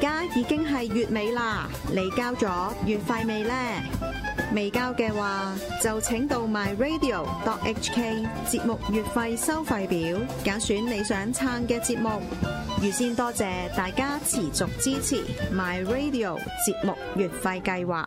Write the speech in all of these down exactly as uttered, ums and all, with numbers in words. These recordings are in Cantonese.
家已經係月尾啦，你交咗月費未呢？未交嘅話，就請到 my radio dot h k 節目月費收費表，揀選你想撐嘅節目。預先多謝大家持續支持 my radio 節目月費計劃。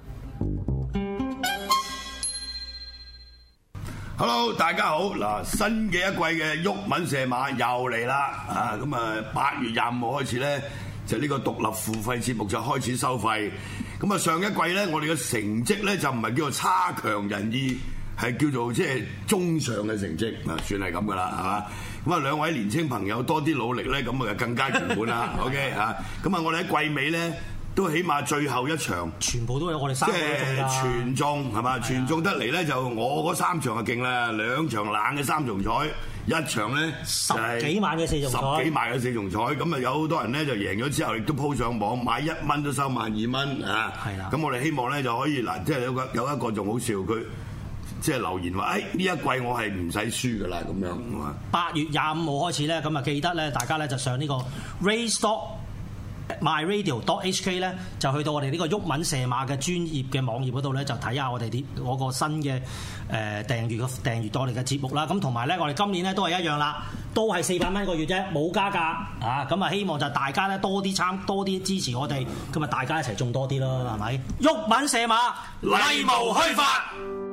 Hello， 大家好！嗱，新嘅一季嘅毓民射馬又嚟啦，啊，咁啊八月廿五號開始咧，就呢個獨立付費節目就開始收費。咁啊上一季咧，我哋嘅成績咧就唔係叫做差強人意，係叫做即係中上嘅成績，啊，算係咁噶啦，係嘛？咁啊兩位年青朋友多啲努力咧，咁啊更加圓滿啦。OK 嚇，咁啊我哋喺季尾咧。都起碼最後一場， 全部都有我哋三個中㗎， 即係全中係嘛？全中得嚟咧就我嗰三場就勁啦，兩場冷嘅三重彩，一場咧十幾萬嘅四重彩， 十幾萬嘅四重彩，咁啊有好多人咧就贏咗之後，亦都鋪上網買一蚊都收萬二蚊啊！係啦，咁我哋希望咧就可以嗱，即係有個有一個仲好笑，佢即係留言話：誒呢一季我係唔使輸㗎啦咁樣。 八月廿五號開始咧，咁啊記得咧，大家咧就上呢個 Raystock my radio dot h k 咧，就去到我哋呢個毓民射馬嘅專業嘅網頁嗰度咧，就睇下我哋啲嗰個新嘅誒訂閱嘅訂閱我哋嘅節目啦。咁同埋咧，我哋今年咧都係一樣啦，都係四百蚊一個月啫，冇加價啊！咁啊，希望就大家咧多啲參多啲支持我哋，咁啊大家一齊種多啲咯，係咪？毓民射馬，例無虛發。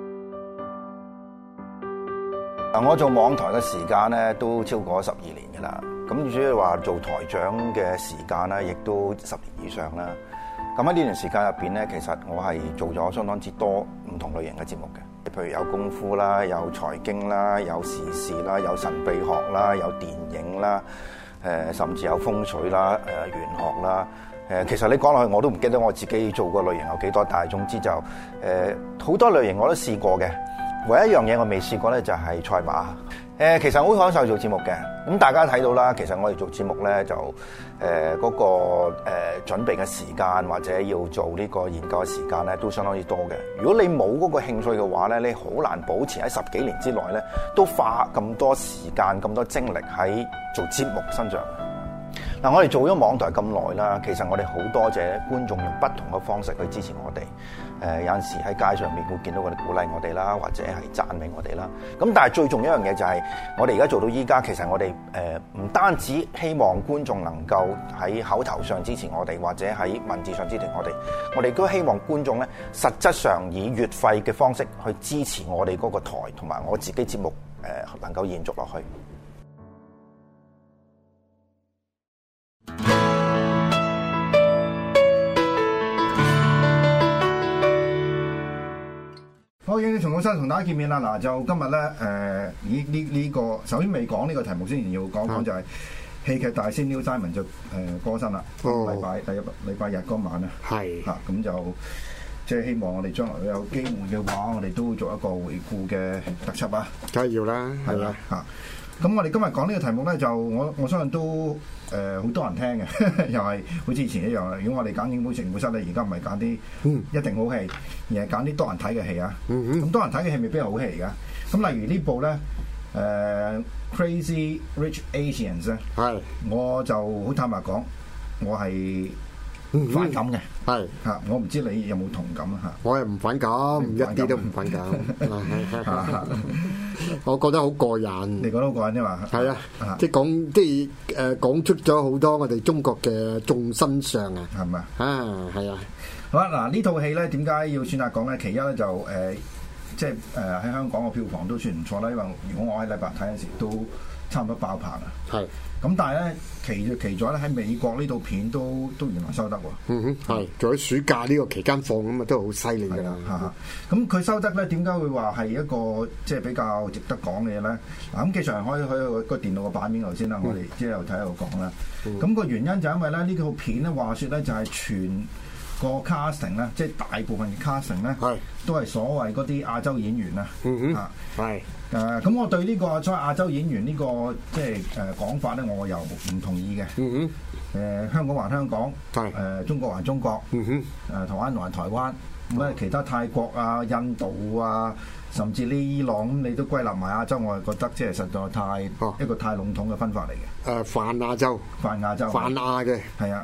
嗱，我做網台嘅時間咧都超過十二年㗎啦。咁主要話做台長嘅時間咧，亦都十年以上啦。咁喺呢段時間入邊咧，其實我係做咗相當之多唔同類型嘅節目嘅，譬如有功夫啦，有財經啦，有時事啦，有神秘學啦，有電影啦，誒甚至有風水啦，誒玄學啦。誒其實你講落去我都唔記得我自己做過類型有幾多，但係總之就誒好多類型我都試過嘅。唯一一樣嘢我未試過咧，就係賽馬。誒，其實我好享受做節目嘅。咁大家睇到啦，其實我哋做節目咧，就誒嗰、呃那個誒、呃、準備嘅時間或者要做呢個研究嘅時間咧，都相當之多嘅。如果你冇嗰個興趣嘅話咧，你好難保持喺十幾年之內咧，都花咁多時間、咁多精力喺做節目身上。嗱，我哋做咗網台咁耐啦，其實我哋好多謝觀眾用不同嘅方式去支持我哋。誒、呃、有陣時喺街上面會見到佢哋鼓勵我哋啦，或者係讚美我哋啦。咁但係最重要一樣嘢就係、是，我哋而家做到依家，其實我哋誒唔單止希望觀眾能夠喺口頭上支持我哋，或者喺文字上支持我哋，我哋都希望觀眾咧實質上以月費嘅方式去支持我哋嗰個台同埋我自己節目誒、呃、能夠延續落去。 好，已經重新同大家見面啦。嗱，就今日咧，誒、呃，以呢呢個首先未講呢個題目先，要講講就係戲劇大師 Neil Simon 就誒過身啦。禮、呃、拜、哦、第一禮拜日嗰晚啊，係嚇咁就即係希望我哋將來有機會嘅話，我哋都會做一個回顧嘅特輯啊。梗係要啦，係啦嚇。咁我哋今日講呢個題目咧，就我我相信都誒好、呃、多人聽嘅，又係好似以前一樣啦。如果我哋揀影本情本室咧，而家唔係揀啲一定好戲，而係揀啲多人睇嘅戲啊。咁、嗯、多人睇嘅戲未必係好戲嚟噶。咁例如部呢部咧，誒、呃《Crazy Rich Asians》咧，係我就好坦白講，我係反感嘅。係嚇，我唔知你有冇同感啊嚇。我係唔反感，一啲都唔反感。我覺得好過癮。你覺得好過癮啫嘛？係啊，即係講即係誒講出咗好多我哋中國嘅眾生相啊，係咪啊？啊，係啊。好啦，嗱呢套戲咧點解要選擇講咧？其一咧就誒、呃，即係誒喺香港嘅票房都算唔錯啦。因為如果我喺禮拜睇嗰時都差唔多爆棚啊。係。咁但係咧，奇就奇咗咧，喺美國呢套片都都原來收得喎。嗯哼，係。仲喺暑假呢個期間放咁啊，都好犀利㗎啦。嚇，咁佢收得咧，點解會話係一個即係比較值得講嘅嘢咧？嗱，咁技術人可以喺個電腦嘅版面度先啦，我哋之後睇度講啦。咁個原因就因為咧，呢套片咧話説咧就係全個 casting 咧，即係大部分嘅 casting 咧，都係所謂嗰啲亞洲演員啊。嗯哼，係。誒咁，我對呢個所謂亞洲演員呢個即係誒講法咧，我又唔同意嘅。嗯哼，誒香港還香港，誒中國還中國。嗯哼，誒台灣還台灣。咁啊，其他泰國啊、印度啊，甚至呢伊朗咁，你都歸納埋亞洲，我係覺得即係實在太一個太籠統嘅分法嚟嘅。誒泛亞洲，泛亞洲，泛亞嘅係啊。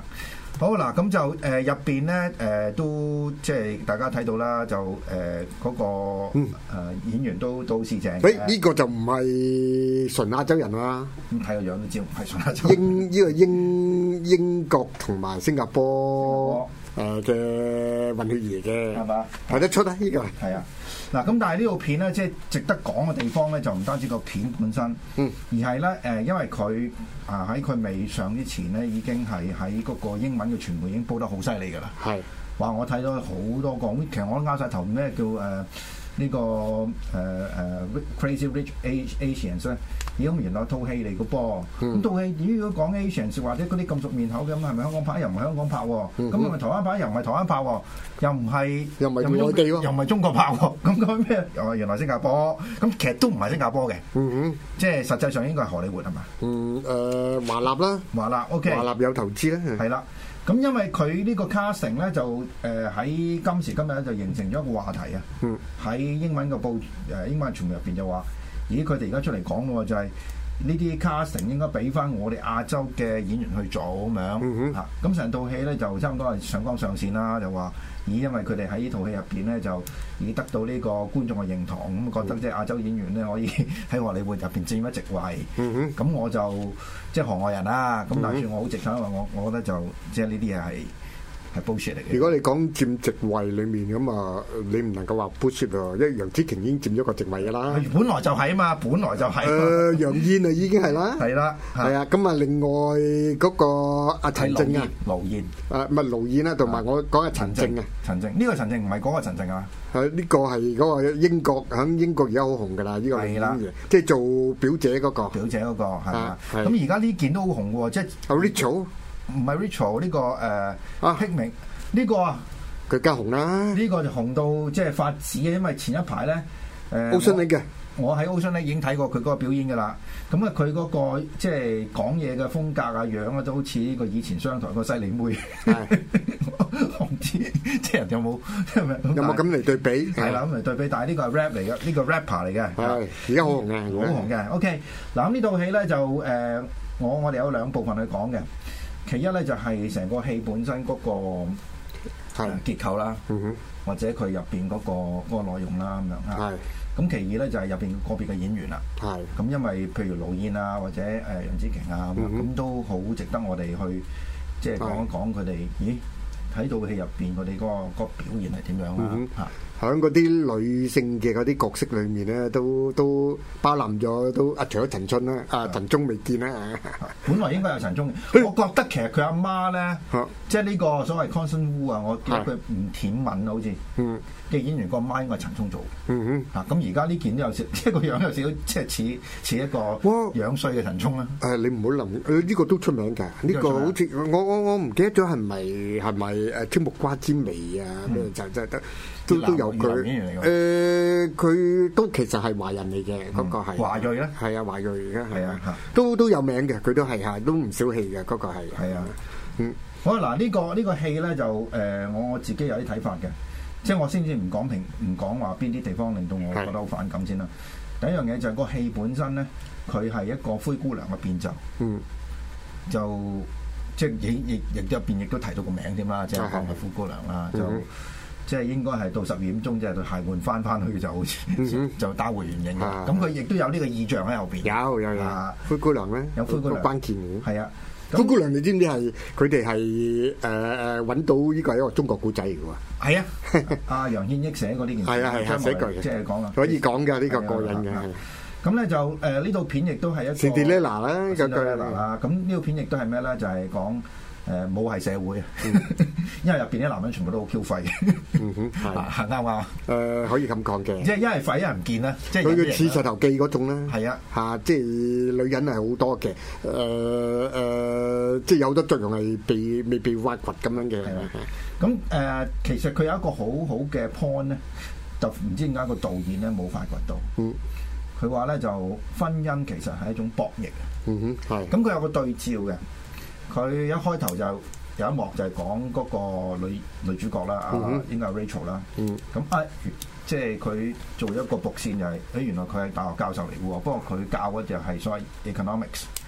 好嗱，咁就誒入邊咧誒都即係大家睇到啦，就誒嗰、呃那個、呃、演員都都是正。 誒呢個就唔係純亞洲人啦， 咁睇個樣都知唔係純亞洲人。 英呢、這個英英國同埋新加坡誒嘅混血兒嘅，係嘛？睇得出啊！呢、這個係啊。嗱咁，但係呢套片咧，即係值得講嘅地方咧，就唔單止個片本身，嗯，而係咧誒，因為佢啊喺佢未上之前咧，已經係喺嗰個英文嘅傳媒已經煲得好犀利㗎啦。係話我睇到好多個，其實我都拗晒頭，咩叫誒呢、呃這個誒誒、呃呃、Crazy Rich Asians 咧？咦，咁原來套戲嚟嘅噃。咁套戲如果講 Asians 或者嗰啲咁熟面口嘅，咁係咪香港拍？又唔係香港拍喎。咁係咪台灣拍？又唔係台灣拍喎。又唔係又唔係內地喎，又唔係中國拍喎。咁講咩？哦，原來新加坡。咁其實都唔係新加坡嘅。嗯哼。即係實際上應該係荷里活係嘛？嗯誒，華納啦。華納 OK。華納有投資咧。係啦。咁因為佢呢個 casting 咧就誒喺、呃、今時今日咧就形成咗一個話題啊。嗯。喺英文嘅報誒英文傳媒入邊就話。咦！佢哋而家出嚟講喎，就係呢啲 casting 應該俾翻我哋亞洲嘅演員去做咁樣嚇。咁成套戲咧就差唔多係上綱上線啦，就話咦，因為佢哋喺呢套戲入邊咧就已經得到呢個觀眾嘅認同，咁覺得即係亞洲演員咧可以喺荷里活入邊佔一席位。咁、嗯、我就即係行外人啦。咁但係算我好直頭，因為我我覺得就即係呢啲嘢係。係 bullshit 嚟嘅。如果你講佔席位裡面咁啊，你唔能夠話 bullshit 喎，因為楊紫瓊已經佔咗個席位㗎啦。本來就係啊嘛，本來就係。誒，楊燕啊已經係啦。係啦，係啊。咁啊，另外嗰個阿陳靜啊，盧燕。誒，唔係盧燕啦，同埋我講阿陳靜啊。陳靜呢個陳靜唔係嗰個陳靜啊。係呢個係嗰個英國喺英國而家好紅㗎啦，呢個係啦，即係做表姐嗰個。表姐嗰個係嘛？咁而家呢件都好紅喎，即係。Rachel。唔係 Rachel 呢、這個誒啊，Hickman 呢、這個啊，佢更紅啦。呢個就紅到即係發紫嘅，因為前一排咧誒，Ocean Lake 嘅，我喺 Ocean Lake已經睇過佢嗰個表演㗎啦。咁啊，佢嗰個即係講嘢嘅風格啊、樣啊，都好似呢個以前商台個犀利妹。我唔知即係人有冇有冇咁嚟對比？係啦，咁嚟對比，但係呢個係 rap 嚟嘅，呢、這個 rapper 嚟嘅。係而家好紅嘅，好紅嘅。OK，嗱咁呢套戲咧就誒、呃，我我哋有兩部分去講嘅。其一咧就係成個戲本身嗰個結構啦，嗯、或者佢入邊嗰個嗰、嗰個內容啦咁樣嚇。咁其二咧就係入邊個別嘅演員啦。咁因為譬如盧燕啊或者誒楊紫瓊啊咁，咁都好值得我哋去即係講一講佢哋。咦？睇到戲入邊佢哋嗰個嗰個表現係點樣啦嚇。喺嗰啲女性嘅嗰啲角色裏面咧，都都包攬咗都啊，除咗陳春啦，啊陳忠未見啦。本來應該有陳忠，我覺得其實佢阿媽咧，即係呢個所謂 Constance Wu 啊，我記得佢唔舔吻啊，好似嘅演員個阿媽應該係陳忠做。嗯哼，咁而家呢件都有少，即係個樣有少少，即係似似一個樣衰嘅陳忠啦。誒，你唔好諗，呢個都出名㗎。呢個好似我我我唔記得咗係咪係咪誒青木瓜之味啊？咩就就得都都有。佢誒佢都其實係華人嚟嘅，嗰、嗯、個係華裔咧，係啊華裔而家係啊，都都有名嘅，佢都係嚇，都唔少戲嘅，嗰、那個係係啊，嗯，好啦，嗱、這、呢個呢、這個戲咧就誒、呃、我自己有啲睇法嘅，即係我先至唔講評唔講話邊啲地方令到我覺得好反感先啦。第一樣嘢就係個戲本身咧，佢係一個灰姑娘嘅變奏，嗯，就即係亦亦亦入邊亦都提到個名添啦，即係講係灰姑娘啦，就。嗯即係應該係到十二點鐘，即係對鞋換翻翻去就好似、嗯、就打回原形嘅。咁佢亦都有呢個意象喺後邊。有有有。啊、灰姑娘咧，有灰姑娘關鍵嘅。係啊，灰姑娘你知唔知係佢哋係誒誒揾到呢個係一個中國古仔嚟嘅喎？係啊，阿楊憲益寫過呢件事。係啊係啊，寫句即係講啊，可以講嘅呢個過癮嘅。咁咧就誒呢套片亦都係一個。Cinderella 啦，有句啦。咁呢套片亦都係咩咧？就係講。誒冇係社會啊，因為入邊啲男人全部都好 Q 廢，嗯哼，係啱啱？誒可以咁講嘅，即係一係廢一係唔見啦，即係佢嘅似石頭記嗰種咧，係啊，嚇，即係女人係好多嘅，誒誒，即係有好多作用係被未被挖掘咁樣嘅，係啊，咁誒其實佢有一個好好嘅 point 咧，就唔知點解個導演咧冇發掘到，嗯，佢話咧就婚姻其實係一種博弈，嗯哼，係，咁佢有個對照嘅。佢一開頭就有一幕就係講嗰個女女主角啦，啊、mm hmm. 應該係 Rachel 啦。咁啊、mm，hmm. 即係佢做一個伏線就係、是，誒原來佢係大學教授嚟嘅喎，不過佢教嘅就係所謂 economics。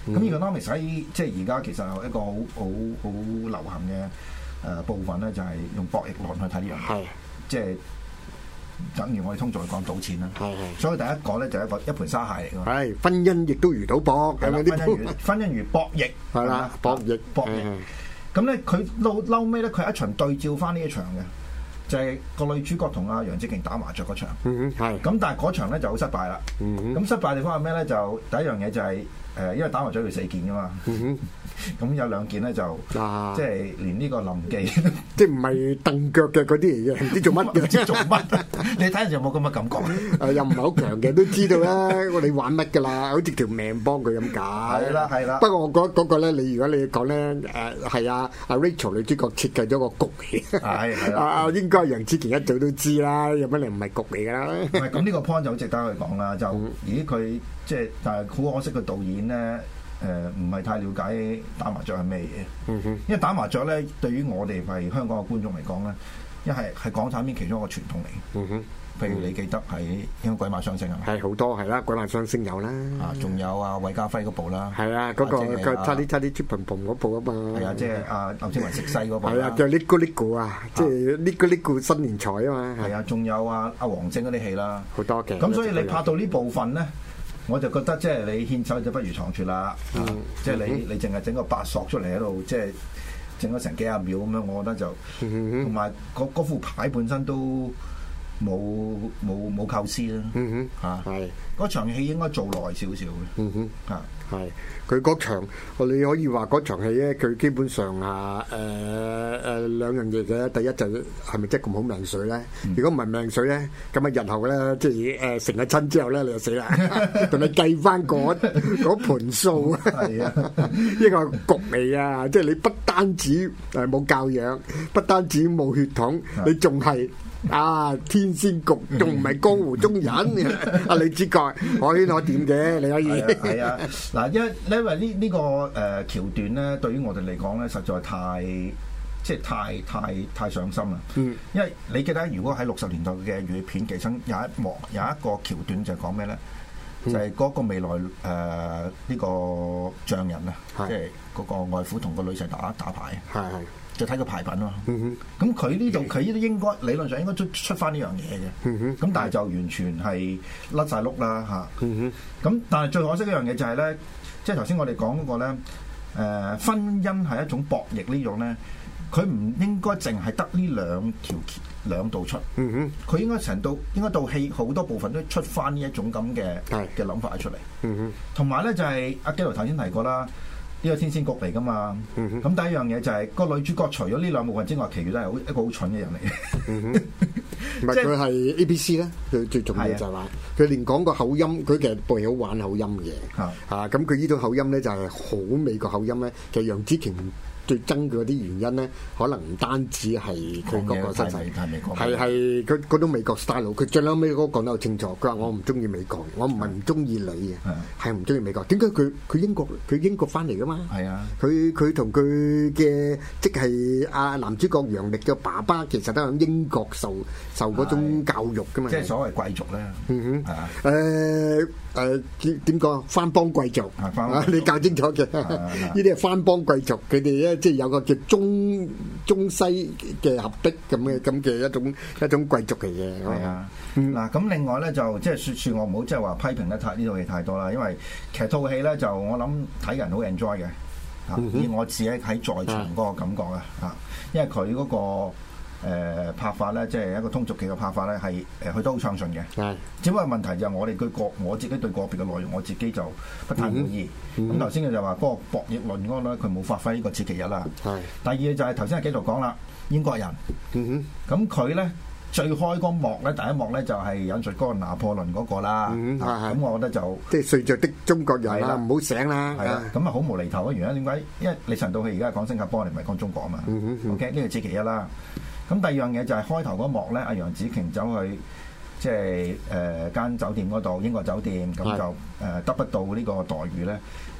咁 economics 喺即係而家其實有一個好好好流行嘅誒部分咧，就係用博弈論去睇呢樣嘢，即係等於我哋通常講賭錢啦。所以第一個咧就係一個一盤沙蟹嚟㗎。係婚姻亦都如賭博，係啦，婚姻如婚姻如博弈，係啦，博弈博弈。咁咧佢嬲嬲尾咧，佢一場對照翻呢一場嘅。就係個女主角同阿楊紫瓊打麻雀嗰場，嗯哼，係。咁但係嗰場咧就好失敗啦。嗯哼。咁失敗地方係咩咧？就第一樣嘢就係、是、誒、呃，因為打麻雀要四件噶嘛。嗯哼。咁有兩件咧就，啊、即係連呢個臨記，即係唔係蹬腳嘅嗰啲嚟嘅，唔知做乜嘅，唔知做乜。你睇下有冇咁嘅感覺？誒又唔係好強嘅，都知道啦。我哋玩乜㗎啦？好似條命幫佢咁解。係啦係啦。不過我覺得嗰個咧，你如果你講咧誒係啊阿 Rachel 女主角設計咗個局嚟。係係啦。啊應該楊紫瓊一早都知啦，有乜你唔係局嚟㗎啦？唔係咁呢個 point 就好值得去講啦。就咦佢即係但係好可惜個導演咧。誒唔係太了解打麻雀係咩嘢，嗯、哼因為打麻雀咧對於我哋係香港嘅觀眾嚟講咧，一係係港產片其中一個傳統嚟。嗯、哼譬如你記得係應該鬼馬雙星啊，係好多係啦，鬼馬雙星有啦，啊仲有啊韋家輝嗰部啦，係啊嗰、那個差啲差啲出蓬蓬嗰部啊嘛，係啊即係阿劉青雲食西嗰部，係啊叫 Nico Nico 啊，即係 Nico Nico 新年財啊嘛，係啊仲有啊阿黃晶嗰啲戲啦，好多嘅，咁所以你拍到呢部分咧。我就覺得即係你獻醜就不如藏拙啦，嗯啊、即係你你淨係整個白索出嚟喺度，即係整咗成幾廿秒咁樣，我覺得就同埋嗰副牌本身都冇冇冇構思啦，嚇係嗰場戲應該做耐少少嘅，嚇係佢嗰場，你可以話嗰場戲咧，佢基本上啊誒誒兩樣嘢嘅，第一就係咪真係咁好命水咧？嗯、如果唔係命水咧，咁啊日後咧即係誒成咗親之後咧，你就死啦，同你計翻嗰嗰盤數啊！係啊，呢個局嚟啊！即係你不單止誒冇教養，不單止冇血統，你仲係。啊！天仙局仲唔係江湖中人？阿女主角可圈可點嘅，你可以係啊！嗱，因為因為呢呢個誒橋段咧，對於我哋嚟講咧，實在太即係太太太上心啦。嗯，因為你記得，如果喺六十年代嘅粵語片，其中有一幕有一個橋段就係講咩咧？就係嗰個未來誒呢個匠人啊，即係嗰個外父同個女婿打打牌。係係。就睇個牌品咯，咁佢呢度佢呢度應該理論上應該出出翻呢樣嘢嘅，咁但係就完全係甩晒碌啦嚇。咁但係最可惜一樣嘢就係咧，即係頭先我哋講嗰個咧，誒婚姻係一種博弈呢種咧，佢唔應該淨係得呢兩條兩道出，佢應該成到應該到戲好多部分都出翻呢一種咁嘅嘅諗法出嚟。同埋咧就係阿基奴頭先提過啦。呢個天仙局嚟噶嘛？咁、嗯、哼第一樣嘢就係、是、個女主角除咗呢兩部分之外，其餘都係好一個好蠢嘅人嚟嘅。唔係佢係 A B C 咧，佢最重要就係話佢連講個口音，佢其實部戲好玩口音嘅。嚇嚇咁佢呢種口音咧就係好美國口音咧。其實楊紫瓊最憎佢嗰啲原因咧，可能唔單止係佢嗰個身世，係係佢嗰種美國 style。佢最後尾嗰個講得好清楚，佢話我唔中意美國，我唔係唔中意你嘅，係唔中意美國。點解佢佢英國佢英國翻嚟噶嘛？係啊，佢佢同佢嘅即係阿男主角楊冪嘅爸爸，其實都喺英國受受嗰種教育噶嘛。即係所謂貴族咧。嗯哼，誒誒點點講？番邦貴族啊，你搞清楚嘅。呢啲係番邦貴族，佢哋咧。即係有個叫中中西嘅合璧咁嘅咁嘅一種一種貴族嚟嘅。係啊，嗱咁、嗯、另外咧就即係説説我唔好即係話批評得太呢套戲太多啦，因為其實套戲咧就我諗睇人好 enjoy 嘅，啊、嗯、哼以我自己喺在場嗰個感覺啊，啊，因為佢嗰、那個。誒、呃、拍法咧，即係一個通俗劇嘅拍法咧，係誒佢都好暢順嘅。係的，只不過問題就係我哋對個我自己對個別嘅內容，我自己就不太滿意。咁頭先佢就話嗰個博弈論嗰個咧，佢冇發揮呢個此其一啦。係的。第二就係頭先阿紀陶講啦，英國人。嗯哼。咁佢咧最開嗰幕咧，第一幕咧就係引述嗰個拿破崙嗰個啦。嗯咁、啊、我覺得就即係睡着的中國人啦，唔好的醒啦。係啊。咁啊好無厘頭嘅原因點解？因為你陳道戲而家係講新加坡，你唔係講中國啊嘛。嗯哼。O K，呢個此其一啦。咁第二樣嘢就係開頭嗰幕咧，阿楊紫瓊走去即係誒間酒店嗰度，英國酒店咁就誒得不到呢個待遇咧。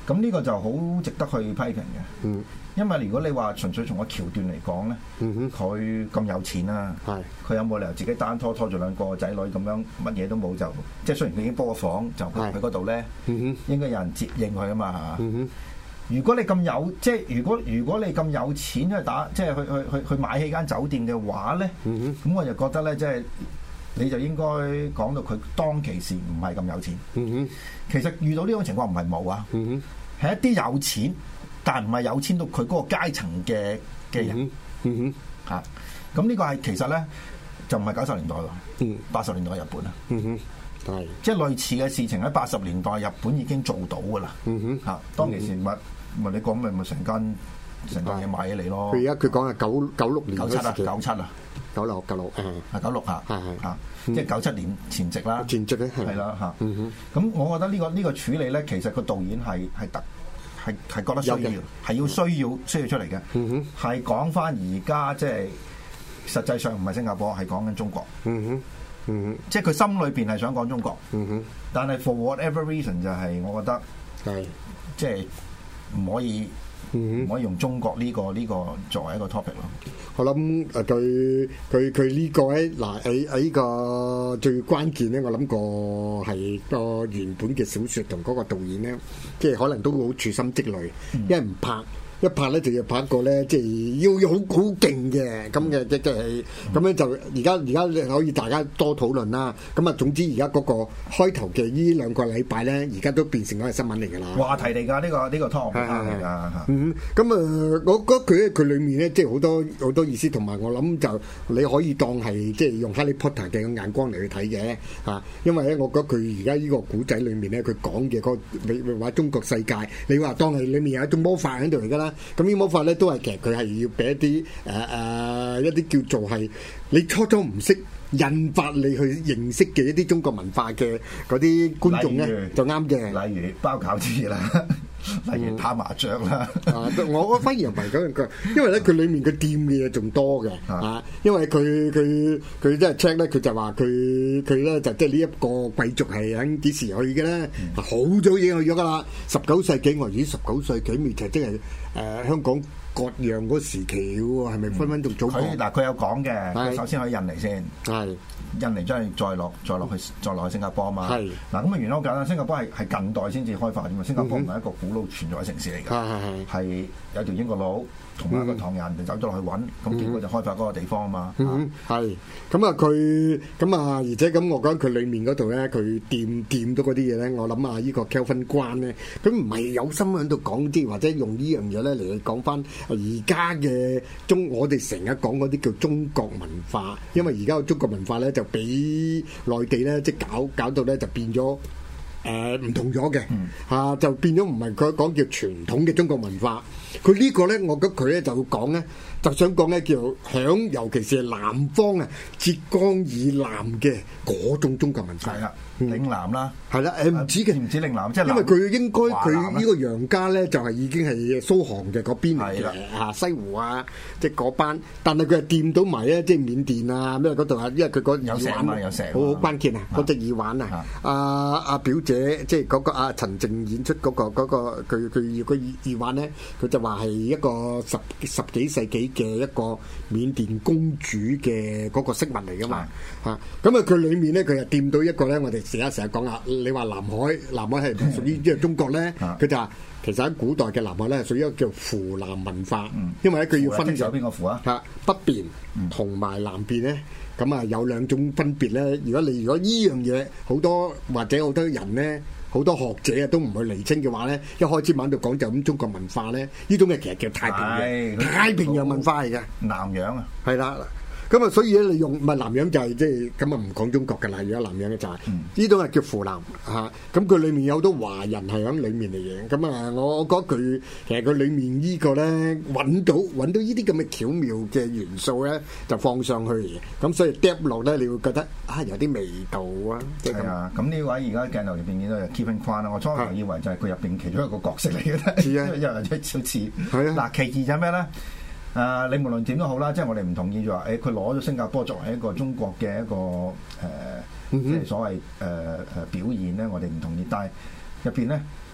咁呢個就好值得去批評嘅。嗯，因為如果你話純粹從個橋段嚟講咧，佢咁、嗯、有錢啦、啊，佢是有冇理由自己單拖拖住兩個仔女咁樣乜嘢都冇就，即係雖然佢已經煲咗房，就佢嗰度咧，嗯、應該有人接應佢啊嘛嚇。嗯、如果你咁有，即係如果如果你咁有錢去打，即係去去去去買起間酒店嘅話咧，咁、嗯、我就覺得咧，即係你就應該講到佢當其時唔係咁有錢。嗯、其實遇到呢種情況唔係冇啊，係、嗯、一啲有錢。但係唔係有錢到佢嗰個階層嘅嘅人，嗯哼，嚇，咁呢個係其實咧就唔係九十年代咯，嗯，八十年代日本啊，嗯哼，係，即係類似嘅事情喺八十年代日本已經做到噶啦，嗯哼，嚇，當其時咪咪你講咪咪成間成間嘢買起嚟咯。佢而家佢講係九九六年，九七啊，九七啊，九六九六啊，九六嚇，係係嚇，即係九七年前夕啦，前夕咧係啦嚇，嗯哼，咁我覺得呢個呢個處理咧，其實個導演係係特。係係覺得需要，係要需要需要出嚟嘅。係講翻而家即係實際上唔係新加坡，係講緊中國。嗯哼，嗯哼，即係佢心裏邊係想講中國。嗯哼，但係 for whatever reason 就係我覺得係即係唔可以唔可以用中國呢個呢個作為一個 topic 咯。我諗誒佢佢佢呢個咧嗱喺喺呢個最關鍵咧，我諗個係個原本嘅小説同嗰個導演咧，即係可能都好處心積慮，因為唔拍。一拍咧就要拍一個咧，即係要要好好勁嘅咁嘅即係咁樣就而家而家可以大家多討論啦。咁啊，總之而家嗰個開頭嘅呢兩個禮拜咧，而家都變成嗰個新聞嚟㗎啦。話題嚟㗎，呢個呢個 topic 嚟㗎。嗯，咁啊，我覺得佢咧佢裡面咧即係好多好多意思，同埋我諗就你可以當係即係用哈利波特嘅眼光嚟去睇嘅嚇。因為咧，我覺得佢而家呢個古仔裡面咧，佢講嘅嗰你話中國世界，你話當係裡面有一種魔法喺度嚟㗎啦。咁呢魔法咧都係其實佢係要俾一啲誒誒一啲叫做係你初初唔識引發你去認識嘅一啲中國文化嘅嗰啲觀眾咧就啱嘅。例如包餃子啦，例如打麻雀啦。啊，我我反而唔係咁樣講，因為咧佢裡面佢掂嘅嘢仲多嘅啊，因為佢佢佢即係 check 咧，佢就話佢佢咧就即係呢一個貴族係喺幾時去嘅咧？好早已經去咗噶啦，十九世紀我咦十九世紀咪就即係誒香港割讓嗰時期喎，係咪分分仲早？佢嗱佢有講嘅，佢首先去印尼先，係印尼將再落再落去再落去新加坡啊嘛。係嗱咁啊原因好簡單，新加坡係係近代先至開發啫嘛，新加坡唔係一個古老存在嘅城市嚟㗎，係係係有條英國佬同埋一個唐人就走咗落去揾，咁結果就開發嗰個地方啊嘛。嗯，係咁啊佢咁啊而且咁我覺得佢裡面嗰度咧，佢掂掂到嗰啲嘢咧，我諗啊呢個 Kelvin 關咧，佢唔係有心喺度講啲或者用呢樣嘢咧嚟去講翻。而家嘅中，我哋成日講嗰啲叫中國文化，因為而家嘅中國文化咧就俾內地咧即係搞搞到咧就變咗誒唔同咗嘅嚇，就變咗唔係佢講叫傳統嘅中國文化。佢呢個咧，我覺得佢咧就會講咧，就想講咧叫響，尤其是係南方啊，浙江以南嘅嗰種中國文化。係啦，嶺南啦，係啦，誒唔止嘅，唔止嶺南，即係因為佢應該佢呢個楊家咧就係已經係蘇杭嘅嗰邊嚟嘅嚇，西湖啊，即係嗰班。但係佢係掂到埋咧，即係緬甸啊咩嗰度啊，因為佢嗰有石啊，有石，好好關鍵啊！嗰隻耳環啊，阿阿表姐即係嗰個阿陳靜演出嗰個嗰個佢佢要個耳耳環咧，佢就話係一個十十幾世紀嘅一個緬甸公主嘅嗰個飾物嚟噶嘛嚇，咁啊佢裡面咧佢又掂到一個咧，我哋成日成日講啊，你話南海南海係唔屬於即係中國咧，佢就話其實喺古代嘅南海咧係屬於一個叫湖南文化，因為咧佢要分咗邊個湖啊？嚇北邊同埋南邊咧，咁啊有兩種分別咧。如果你如果依樣嘢好多或者好多人咧。好多學者啊都唔去釐清嘅話咧，一開始喺度講就咁中國文化咧，呢種嘅其實叫太平洋，太平洋文化嚟嘅。南洋啊，係啦。咁啊，所以咧，你用唔係南洋就係即係咁啊，唔講中國嘅啦。而家南洋嘅就係呢種係叫湖南嚇。咁佢裡面有好多華人係喺裡面嚟嘅。咁啊，我我覺得佢其實佢裡面呢個咧揾到揾到呢啲咁嘅巧妙嘅元素咧，就放上去。咁所以嗒落咧，你會覺得啊有啲味道啊。係啊，咁呢位而家鏡頭入邊見到有 Kevin Kwan 啦，我初頭以為就係佢入邊其中一個角色嚟嘅，似啊，因為一小似。係啊，嗱，其二就係咩咧？誒、呃，你無論點都好啦，即係我哋唔同意就話，誒佢攞咗新加坡作為一個中國嘅一個誒，呃嗯、哼即係所謂誒誒、呃、表現咧，我哋唔同意。但係入邊咧，嗰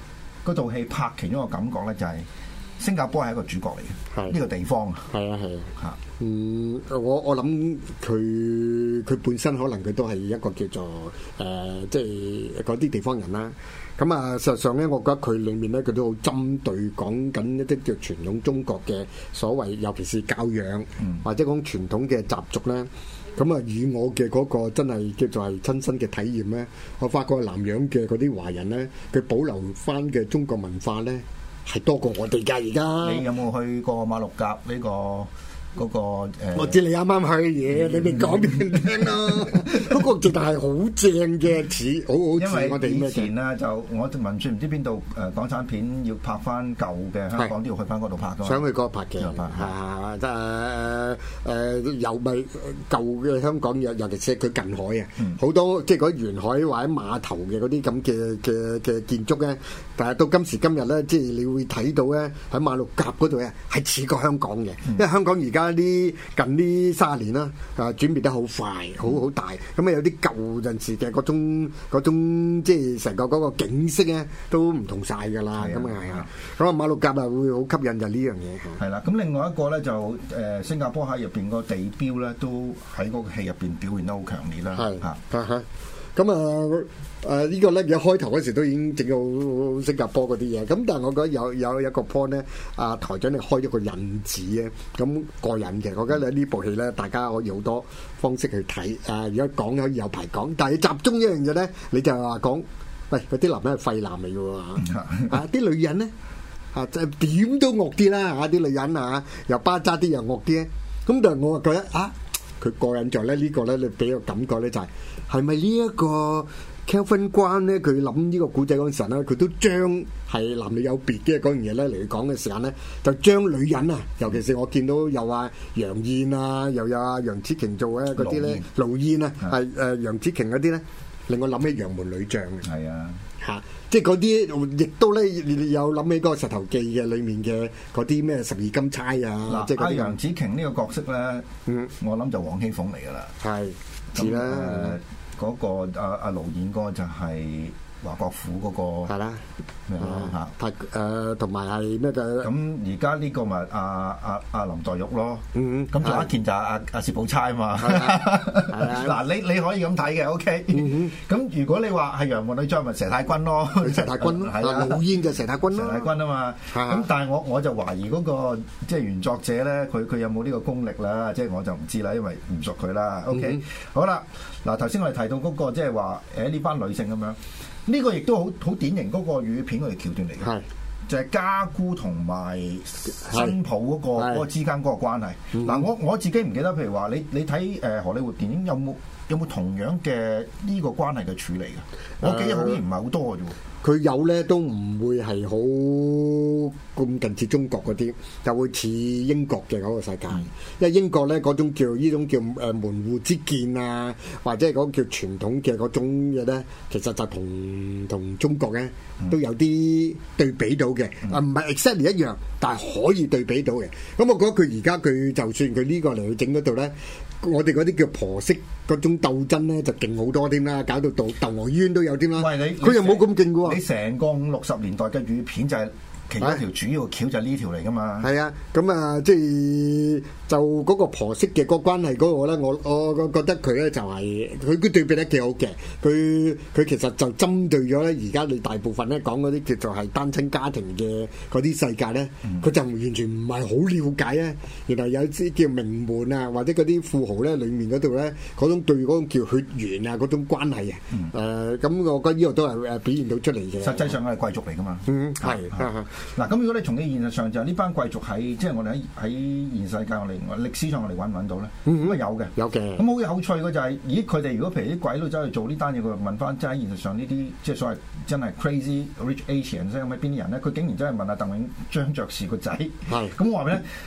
嗰套戲拍其中一個感覺咧，就係新加坡係一個主角嚟嘅，呢個地方啊， 係啊係啊嚇。嗯，我我諗佢佢本身可能佢都係一個叫做誒、呃，即係嗰啲地方人啦。咁啊，實際上咧，我覺得佢裡面咧，佢都好針對講緊一啲叫傳統中國嘅所謂，尤其是教養，嗯、或者講傳統嘅習俗咧。咁啊，以我嘅嗰個真係叫做係親身嘅體驗咧，我發覺南洋嘅嗰啲華人咧，佢保留翻嘅中國文化咧，係多過我哋㗎而家。 你有冇去過馬六甲呢個？嗰、那個、呃、 我知你啱啱去嘅嘢，嗯、你咪講俾人聽咯。嗰個直頭係好正嘅似，好好似我哋以前咧就我聞説唔知邊度誒港產片要拍翻舊嘅香港都要去翻嗰度拍嘅。 想去嗰度拍嘅，係即係誒又咪舊嘅香港，尤尤其是佢近海啊，好、嗯、多即係嗰沿海或者碼頭嘅嗰啲咁嘅嘅嘅建築咧。但係到今時今日咧，即係你會睇到咧喺馬六甲嗰度咧係似過香港嘅，嗯、因為香港而家。而家啲近呢三十年啦，啊轉變得好快，好好大。咁啊有啲舊陣時嘅嗰種嗰種即係成個嗰個景色咧，都唔同晒㗎啦。咁啊係啊，咁啊馬六甲啊會好吸引就呢樣嘢。 係啦，咁另外一個咧就誒、呃、新加坡喺入邊個地標咧，都喺嗰個戲入邊表現得好強烈啦。係嚇嚇。 咁啊誒呢個咧一開頭嗰時都已經整到新加坡嗰啲嘢，咁但係我覺得有有一個 point 咧，啊台長你開咗個引子咧，咁過癮嘅。我覺得呢部戲咧，大家可以好多方式去睇。啊，如果講可以有排講，但係集中一樣嘢咧，你就係話講，喂嗰啲男人係廢男嚟嘅喎，啊啲女人咧啊就點都惡啲啦嚇，啲女人啊又巴渣啲又惡啲咧，咁但係我覺得啊佢過癮在咧呢個咧，你俾個感覺咧就係係咪呢一個 Kelvin 關咧？佢諗呢個古仔嗰陣時咧，佢都將係男女有別嘅嗰樣嘢咧嚟講嘅時間咧，就將女人啊，尤其是我見到有啊楊燕啊，又有啊楊紫瓊做咧嗰啲咧，盧燕啊，係誒楊紫瓊嗰啲咧，令我諗起楊門女將嘅。係啊，嚇！即係嗰啲，亦都咧有諗起嗰個《石頭記》嘅裡面嘅嗰啲咩十二金釵啊，即係嗰啲楊紫瓊呢個角色咧，嗯，我諗就黃熙鳳嚟㗎啦。 係，是啦。 嗰個阿阿盧演嗰個就係華國虎嗰個，係啦，嚇， 太誒同埋係咩嘅？ 咁而家呢個咪阿阿阿林黛玉咯，嗯，咁仲有一件就係阿阿薛寶釵啊嘛，嗱你你可以咁睇嘅 ，OK，咁如果你話係楊門女將咪佘太君咯， 佘太君，係啦，盧燕就佘太君咯， 佘太君啊嘛，咁但係我我就懷疑嗰個即係原作者咧，佢佢有冇呢個功力啦？即係我就唔知啦，因為唔熟佢啦。OK，好啦，嗱頭先我哋提到嗰個即係話誒呢班女性咁樣。呢個亦都好好典型嗰個粵語片嗰條橋段嚟嘅，就係家姑同埋新抱嗰個嗰個之間嗰個關係。嗱，我我自己唔記得，譬如話你你睇誒荷里活電影有冇有冇同樣嘅呢個關係嘅處理嘅？我記得好似唔係好多嘅啫喎。 佢有咧都唔會係好咁近似中國嗰啲，就會似英國嘅嗰個世界。嗯、因為英國咧嗰種叫呢種叫誒門戶之見啊，或者係嗰叫傳統嘅嗰種嘢咧，其實就同同中國咧都有啲對比到嘅。嗯、啊，唔係 exactly 一樣，但係可以對比到嘅。咁我覺得佢而家佢就算佢呢個嚟去整嗰度咧。我哋嗰啲叫婆媳嗰種鬥爭咧，就勁好多添啦，搞到鬥鬥鵝冤都有添啦。喂，你佢又冇咁勁嘅喎。 你成個五六十年代嘅粵片就係、是。其中一條主要橋就係呢條嚟噶嘛， 係啊，咁啊，即係就嗰個婆媳嘅個關係嗰個咧，我我覺得佢咧就係佢佢對比得幾好嘅，佢佢其實就針對咗咧而家你大部分咧講嗰啲叫做係單親家庭嘅嗰啲世界咧，佢、嗯、就完全唔係好了解啊，原來有啲叫名門啊或者嗰啲富豪咧裡面嗰度咧嗰種對嗰種叫血緣啊嗰種關係啊，誒咁、嗯呃、我覺得呢個都係誒表現到出嚟嘅。 實際上係貴族嚟噶嘛， 嗯係。 嗱，咁如果你從你現實上就呢班貴族喺即係我哋喺喺現世界我哋歷史上我哋揾唔揾到咧？咁啊、 嗯、 有嘅， 有嘅。 咁好有趣嘅就係、是，咦佢哋如果譬如啲鬼佬走去做呢單嘢，佢問翻即係喺現實上呢啲即係所謂真係 crazy rich Asians 即係咁嘅邊啲人咧？佢竟然真係問阿鄧永張爵士個仔。係。咁我話俾你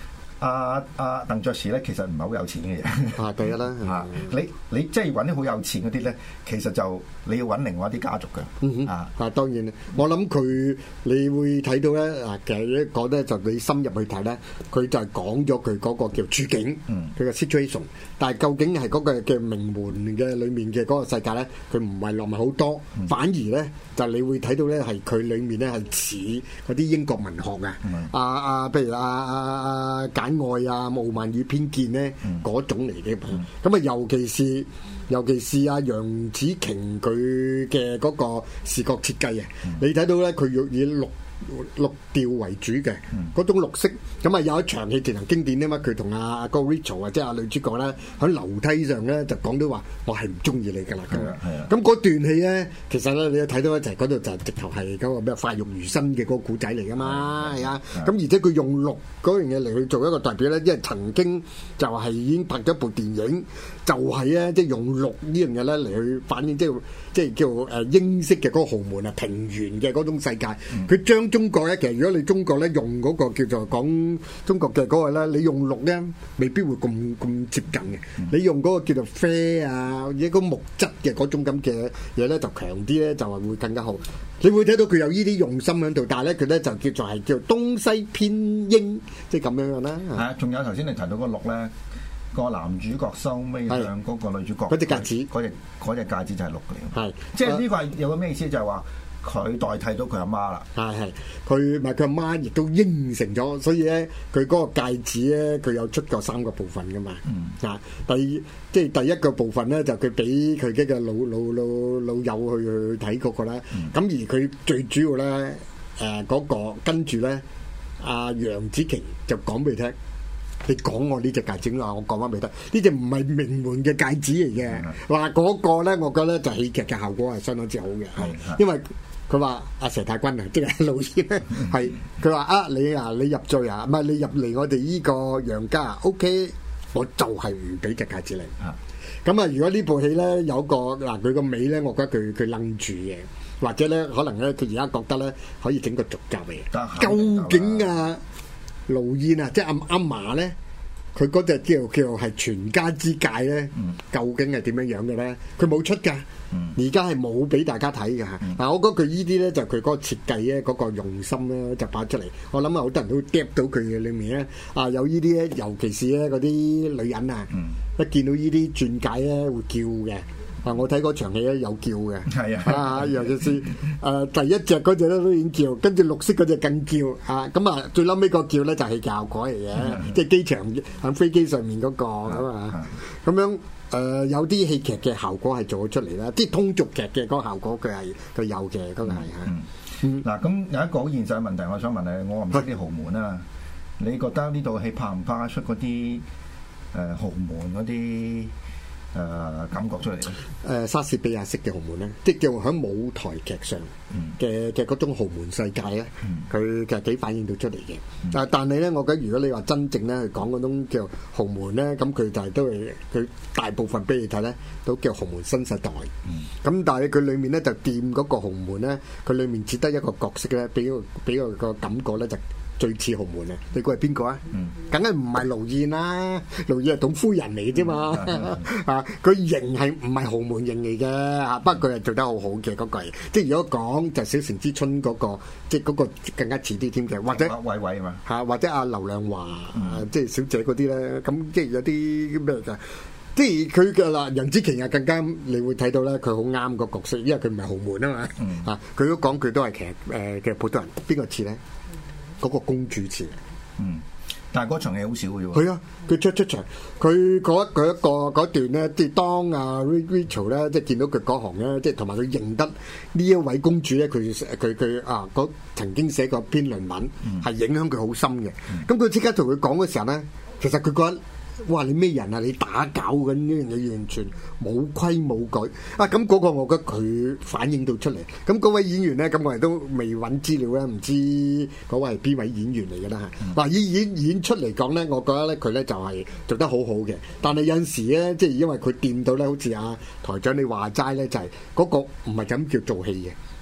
阿阿鄧卓時咧，其實唔係好有錢嘅嘢。 啊，第一啦， 啊，你你即係揾啲好有錢嗰啲咧，其實就你要揾另外一啲家族嘅。 嗯哼，啊，啊當然，我諗佢你會睇到咧，嗱，其實一講咧就你深入去睇咧，佢就係講咗佢嗰個叫處境，佢嘅 situation。但係究竟係嗰個嘅名門嘅裡面嘅嗰個世界咧，佢唔係落埋好多，嗯、反而咧就你會睇到咧係佢裡面咧係似嗰啲英國文學啊，嗯、啊啊，譬如啊啊啊簡愛啊、傲慢與偏見咧嗰、嗯、種嚟嘅。咁啊、嗯，尤其是尤其是阿楊紫瓊佢嘅嗰個視覺設計啊，嗯、你睇到咧佢要以綠綠調為主嘅嗰、嗯、種綠色，咁啊有一場戲非常經典啊嘛，佢同阿阿個 Rachel 啊，即係阿女主角咧，喺樓梯上咧就講到話，我係唔中意你噶啦咁樣。咁嗰段戲咧，其實咧你睇到咧就係嗰度就直頭係嗰個咩發育餘生嘅嗰個古仔嚟噶嘛，係啊。咁而且佢用綠嗰樣嘢嚟去做一個代表咧，因為曾經就係已經拍咗部電影，就係咧即係用綠呢樣嘢咧嚟去反映即係即係叫誒英式嘅嗰個豪門啊，平原嘅嗰種世界，佢、嗯、將中國咧，其實如果你中國咧用嗰個叫做講中國嘅嗰個咧，你用綠咧未必會咁咁接近嘅。嗯、你用嗰個叫做啡啊，或者嗰木質嘅嗰種咁嘅嘢咧，就強啲咧，就係會更加好。你會睇到佢有呢啲用心喺度，但係咧佢咧就叫做係叫東西偏英，即係咁樣樣啦。係啊， 仲有頭先你提到個綠咧，個男主角收尾向嗰個女主角嗰隻戒指， 嗰隻嗰隻戒指就係綠嘅。 係， 即係呢個係有個咩意思？就係話。佢代替到佢阿媽啦， 係係，佢咪佢阿媽亦都應承咗，所以咧佢嗰個戒指咧，佢有出過三個部分噶嘛，嗯、啊，第二即係第一個部分咧，就佢俾佢嘅老老老老友去去睇嗰個啦，咁、嗯、而佢最主要咧，誒、呃、嗰、那個跟住咧，阿楊紫瓊就講俾你聽，你講我呢隻戒指啦，我講翻俾你聽，呢隻唔係名門嘅戒指嚟嘅，話嗰、嗯、個咧，我覺得就戲劇嘅效果係相當之好嘅，係、嗯，因為。佢話阿佘太君啊，即係老師咧，係佢話啊，你啊，你入罪啊，唔係你入嚟我哋呢個楊家啊 ，OK，我就係唔俾隻戒指你。咁啊，如果呢部戲咧有個嗱，佢個尾咧，我覺得佢佢愣住嘅，或者咧可能咧，佢而家覺得咧可以整個續集嘅。究竟啊，盧燕啊，即係阿阿嫲咧？佢嗰隻叫叫係全家之戒咧，嗯、究竟係點樣樣嘅咧？佢冇出㗎，而家係冇俾大家睇㗎。嗱、嗯，我覺得佢依啲咧就佢嗰個設計咧，嗰、嗰個用心咧就擺出嚟。我諗啊，好多人都 get 到佢嘅裏面咧，啊有依啲咧，尤其是咧嗰啲女人啊，嗯、一見到依啲鑽戒咧會叫嘅。啊！我睇嗰場戲咧有叫嘅，係啊，啊尤其是誒、呃、第一隻嗰隻咧都已經叫，跟住綠色嗰隻更叫啊！咁啊，最嬲尾個叫咧就係效果嚟嘅，即係機場喺飛機上面嗰、嗰個咁啊，咁樣誒、呃、有啲戲劇嘅效果係做咗出嚟啦，啲通俗劇嘅嗰個效果佢係佢有嘅，嗰、嗰個係嚇。 嗱咁有一個好現實嘅問題，我想問你，我唔識啲豪門啊，你覺得呢套戲拍唔拍得出嗰啲誒豪門嗰啲？誒、呃、感覺出嚟咧，誒、 呃、莎士比亞式嘅豪門咧，即係叫喺舞台劇上嘅嘅嗰種豪門世界咧，佢、嗯、其實幾反映到出嚟嘅。嗯、但但係咧，我覺得如果你話真正咧去講嗰種叫豪門咧，咁佢就係都係佢大部分俾你睇咧，都叫豪門新世代。咁、嗯、但係佢裡面咧就掂嗰個豪門咧，佢裡面只得一個角色咧，俾個俾個個感覺咧就。最似豪門啊！你估係邊個啊？梗係唔係盧燕啦？盧燕係董夫人嚟嘅啫嘛！啊，佢型係唔係豪門型嚟嘅？啊，不過佢係做得好好嘅嗰個，即係如果講就小城之春嗰個，即係嗰個更加似啲添嘅，或者偉偉啊嘛嚇，或者阿劉亮華啊，即係小姐嗰啲咧，咁即係有啲咩嘅？即係佢嘅啦，楊紫瓊啊更加你會睇到咧，佢好啱個角色，因為佢唔係豪門啊嘛。啊，佢都講佢都係其實誒嘅普通人，邊個似咧？嗰個公主似， 嗯，但係嗰場戲好少嘅喎。 係啊，佢出出場，佢嗰佢一個嗰段咧，即係當阿 Rachel 咧，即係見到佢嗰行咧，即係同埋佢認得呢一位公主咧，佢佢佢啊，嗰曾經寫過篇論文，係、嗯、影響佢好深嘅。咁佢即刻同佢講嘅時候咧，其實佢覺得。哇！你咩人啊？你打攪緊呢樣嘢，完全冇規冇矩啊！咁嗰個我覺得佢反映到出嚟。咁嗰位演員咧，咁我哋都未揾資料咧，唔知嗰位係邊位演員嚟㗎啦嚇。嗱、嗯，以演演出嚟講咧，我覺得咧佢咧就係做得好好嘅。但係有陣時咧，即係因為佢掂到咧，好似阿台長你話齋咧，就係、是、嗰個唔係咁叫做戲嘅。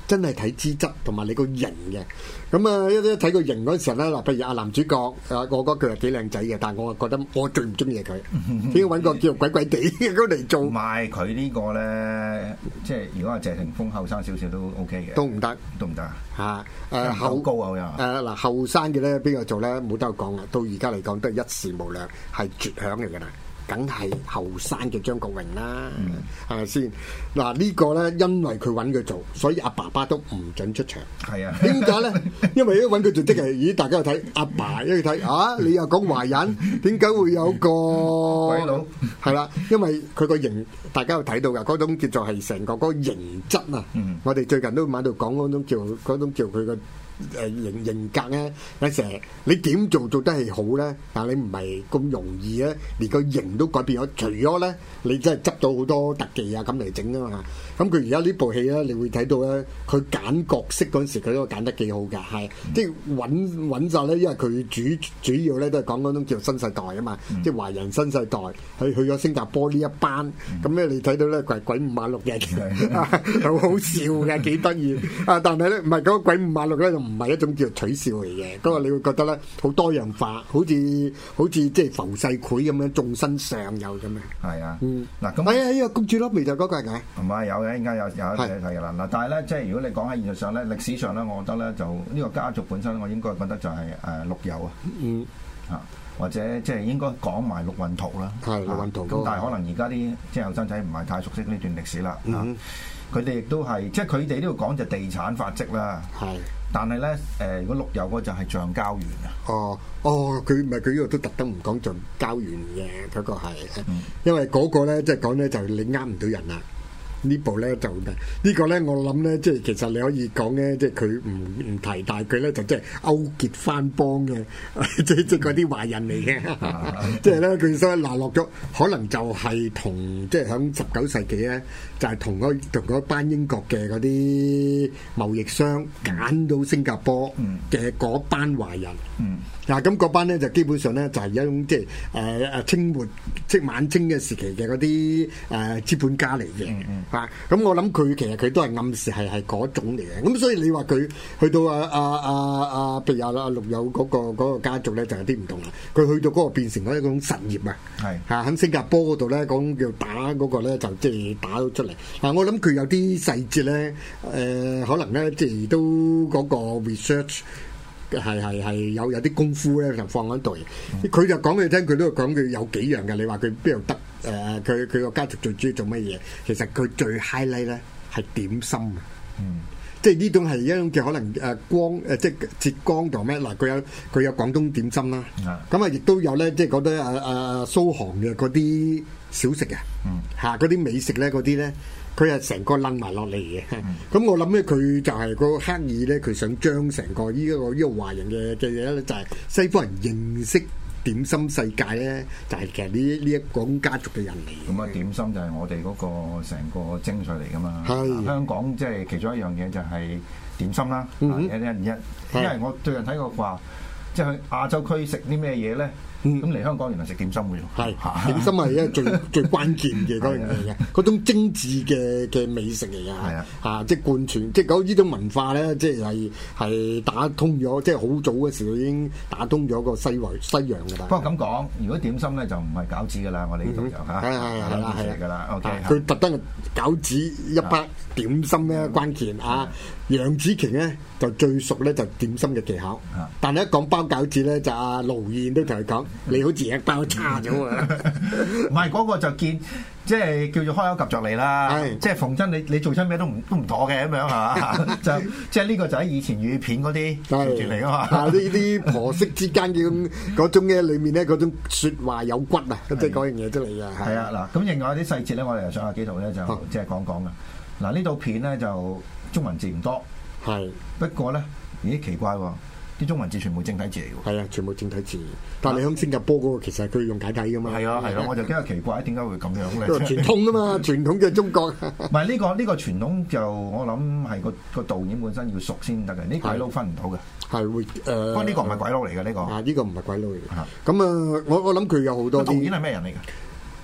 真係睇資質同埋你個型嘅。咁啊，一一睇個型嗰陣時咧，嗱，譬如阿男主角，啊，我覺得佢係幾靚仔嘅，但係我啊覺得我最唔中意佢，點解揾個叫鬼鬼地嘅嗰嚟做？ 唔係佢呢個咧，即係如果係謝霆鋒後生少少都 OK 嘅， 都唔得， 都唔得嚇。誒後高啊又誒嗱後生嘅咧，邊個做咧冇得講啊！到而家嚟講都係一時無兩，係絕響嚟㗎啦。梗係後生嘅張國榮啦，係咪先？嗱呢個咧，因為佢揾佢做，所以阿爸爸都唔準出場。 係啊， 點解咧？因為一揾佢做，即係咦？大家又睇阿爸，一去睇啊！你又講華人，點解會有個鬼佬？ 係啦，因為佢個型，大家有睇到㗎，嗰種叫做係成個嗰個型質啊。 嗯、 我哋最近都喺度講嗰種叫嗰種叫佢個。誒型型格咧，有時你點做做得係好咧，但係你唔係咁容易咧，連個型都改變咗。除咗咧，你真係執到好多特技啊咁嚟整啊嘛。咁佢而家呢部戲咧，你會睇到咧，佢揀角色嗰陣時，佢都揀得幾好㗎，係即係揾揾曬咧，因為佢主主要咧都係講嗰種叫新世代啊嘛，嗯、即係華人新世代去去咗新加坡呢一班，咁咧、嗯、你睇到咧佢係鬼五馬六嘅，好好笑嘅，幾得意啊！但係咧唔係嗰個鬼五馬六咧，就唔係一種叫取笑嚟嘅，嗰個你會覺得咧好多樣化，好似好似即係浮世繪咁樣，眾生上有咁樣。係啊，嗯，嗱咁，係啊，呢個公主咯，咪就嗰個係咪？ 唔係有嘅，應該有有一睇睇嘅啦。嗱，但係咧，即係如果你講喺現實上咧，歷史上咧，我覺得咧就呢個家族本身，我應該覺得就係誒陸游啊，嗯啊，或者即係應該講埋陸運濤啦， 係陸運濤。 咁但係可能而家啲即係後生仔唔係太熟悉呢段歷史啦。嗯，佢哋亦都係即係佢哋呢度講就地產發跡啦。係。但係咧，誒、呃，如果陸游嗰就係橡膠園啊。哦， 哦，佢唔係佢呢個都特登唔講橡膠園嘅，嗰、那個係，嗯、因為嗰個咧即係講咧就你呃唔到人啦。呢部咧就呢、這個咧，我諗咧即係其實你可以講咧，即係佢唔唔提，但係佢咧就即係勾結翻幫嘅，即係即係嗰啲華人嚟嘅，即係咧佢所以嗱落咗，可能就係同即係響十九世紀咧，就係同嗰同嗰班英國嘅嗰啲貿易商揀到新加坡嘅嗰班華人。嗯嗱，咁嗰班咧就基本上咧就係一種即係誒誒清末即晚清嘅時期嘅嗰啲誒資本家嚟嘅，嚇、嗯。咁、嗯、我諗佢其實佢都係暗示係係嗰種嚟嘅。咁所以你話佢去到啊啊啊啊，譬如阿阿陸游嗰個嗰個家族咧就有啲唔同啦。佢去到嗰個變成嗰一種實業啊，係嚇喺新加坡嗰度咧講叫打嗰個咧就即係打到出嚟。嗱，我諗佢有啲細節咧，誒、呃、可能咧即係都嗰個 research。係係係有有啲功夫咧，就放喺度。佢、嗯、就講俾你聽，佢都講佢有幾樣嘅。你話佢邊度得？誒、呃，佢佢個家族最主要做乜嘢？其實佢最 highlight 咧係點心啊！嗯，即係呢種係一種嘅可能誒光誒，即係浙江同咩嗱？佢有佢有廣東點心啦。咁啊，亦都有咧，即係覺得誒誒蘇杭嘅嗰啲小食啊，嚇嗰啲美食咧，嗰啲咧。佢係成個擸埋落嚟嘅，咁、嗯、我諗咧佢就係個刻意咧，佢想將成個呢一個呢個華人嘅嘅嘢咧，就係西方人認識點心世界咧，就係、是、其實呢呢一個家族嘅人嚟。咁啊，點心就係我哋嗰個成個精髓嚟噶嘛。係香港即係其中一樣嘢就係點心啦。一一一，因為我最近睇過話，即係去亞洲區食啲咩嘢咧。咁嚟、嗯、香港原來食點心嘅喎，係點心係一個最最關鍵嘅嗰樣嘢嘅，嗰種精緻嘅嘅美食嚟嘅，係啊，嚇即係貫穿，即係嗰呢種文化咧，即係係係打通咗，即係好早嘅時候已經打通咗個西圍西洋㗎啦。不過咁講，如果點心咧就唔係餃子㗎啦，我哋呢度就嚇，係係係啦係㗎啦 ，OK。佢特登餃子一筆點心咧關鍵啊，楊紫瓊咧就最熟咧就點心嘅技巧，但係一講包餃子咧就阿盧燕都同佢講。你好似一包差咗啊！唔係嗰個就見，即係叫做開口及着你啦。係，即係逢親你你做親咩都唔都唔妥嘅咁樣嚇。就即係呢個就喺以前粵語片嗰啲傳嚟㗎嘛。啊，呢啲婆媳之間嘅嗰種嘅裏面咧，嗰種説話有骨啊，即係嗰樣嘢出嚟㗎。係啊，嗱，咁另外啲細節咧，我哋又上下幾圖咧，就即係講講㗎。嗱，呢套片咧就中文字唔多，係不過咧，咦奇怪喎！啲中文字全部正體字嚟㗎喎，係啊，全部正體字。但係你喺新加坡嗰個其實佢用簡體㗎嘛。係啊係啊，我就比較奇怪點解會咁樣咧？傳統啊嘛，傳統嘅中國。唔係呢個呢個傳統就我諗係個個導演本身要熟先得嘅，呢鬼佬分唔到嘅。係會誒，不過呢個唔係鬼佬嚟嘅呢個。啊，呢個唔係鬼佬嚟嘅。咁啊，我我諗佢有好多。導演係咩人嚟嘅？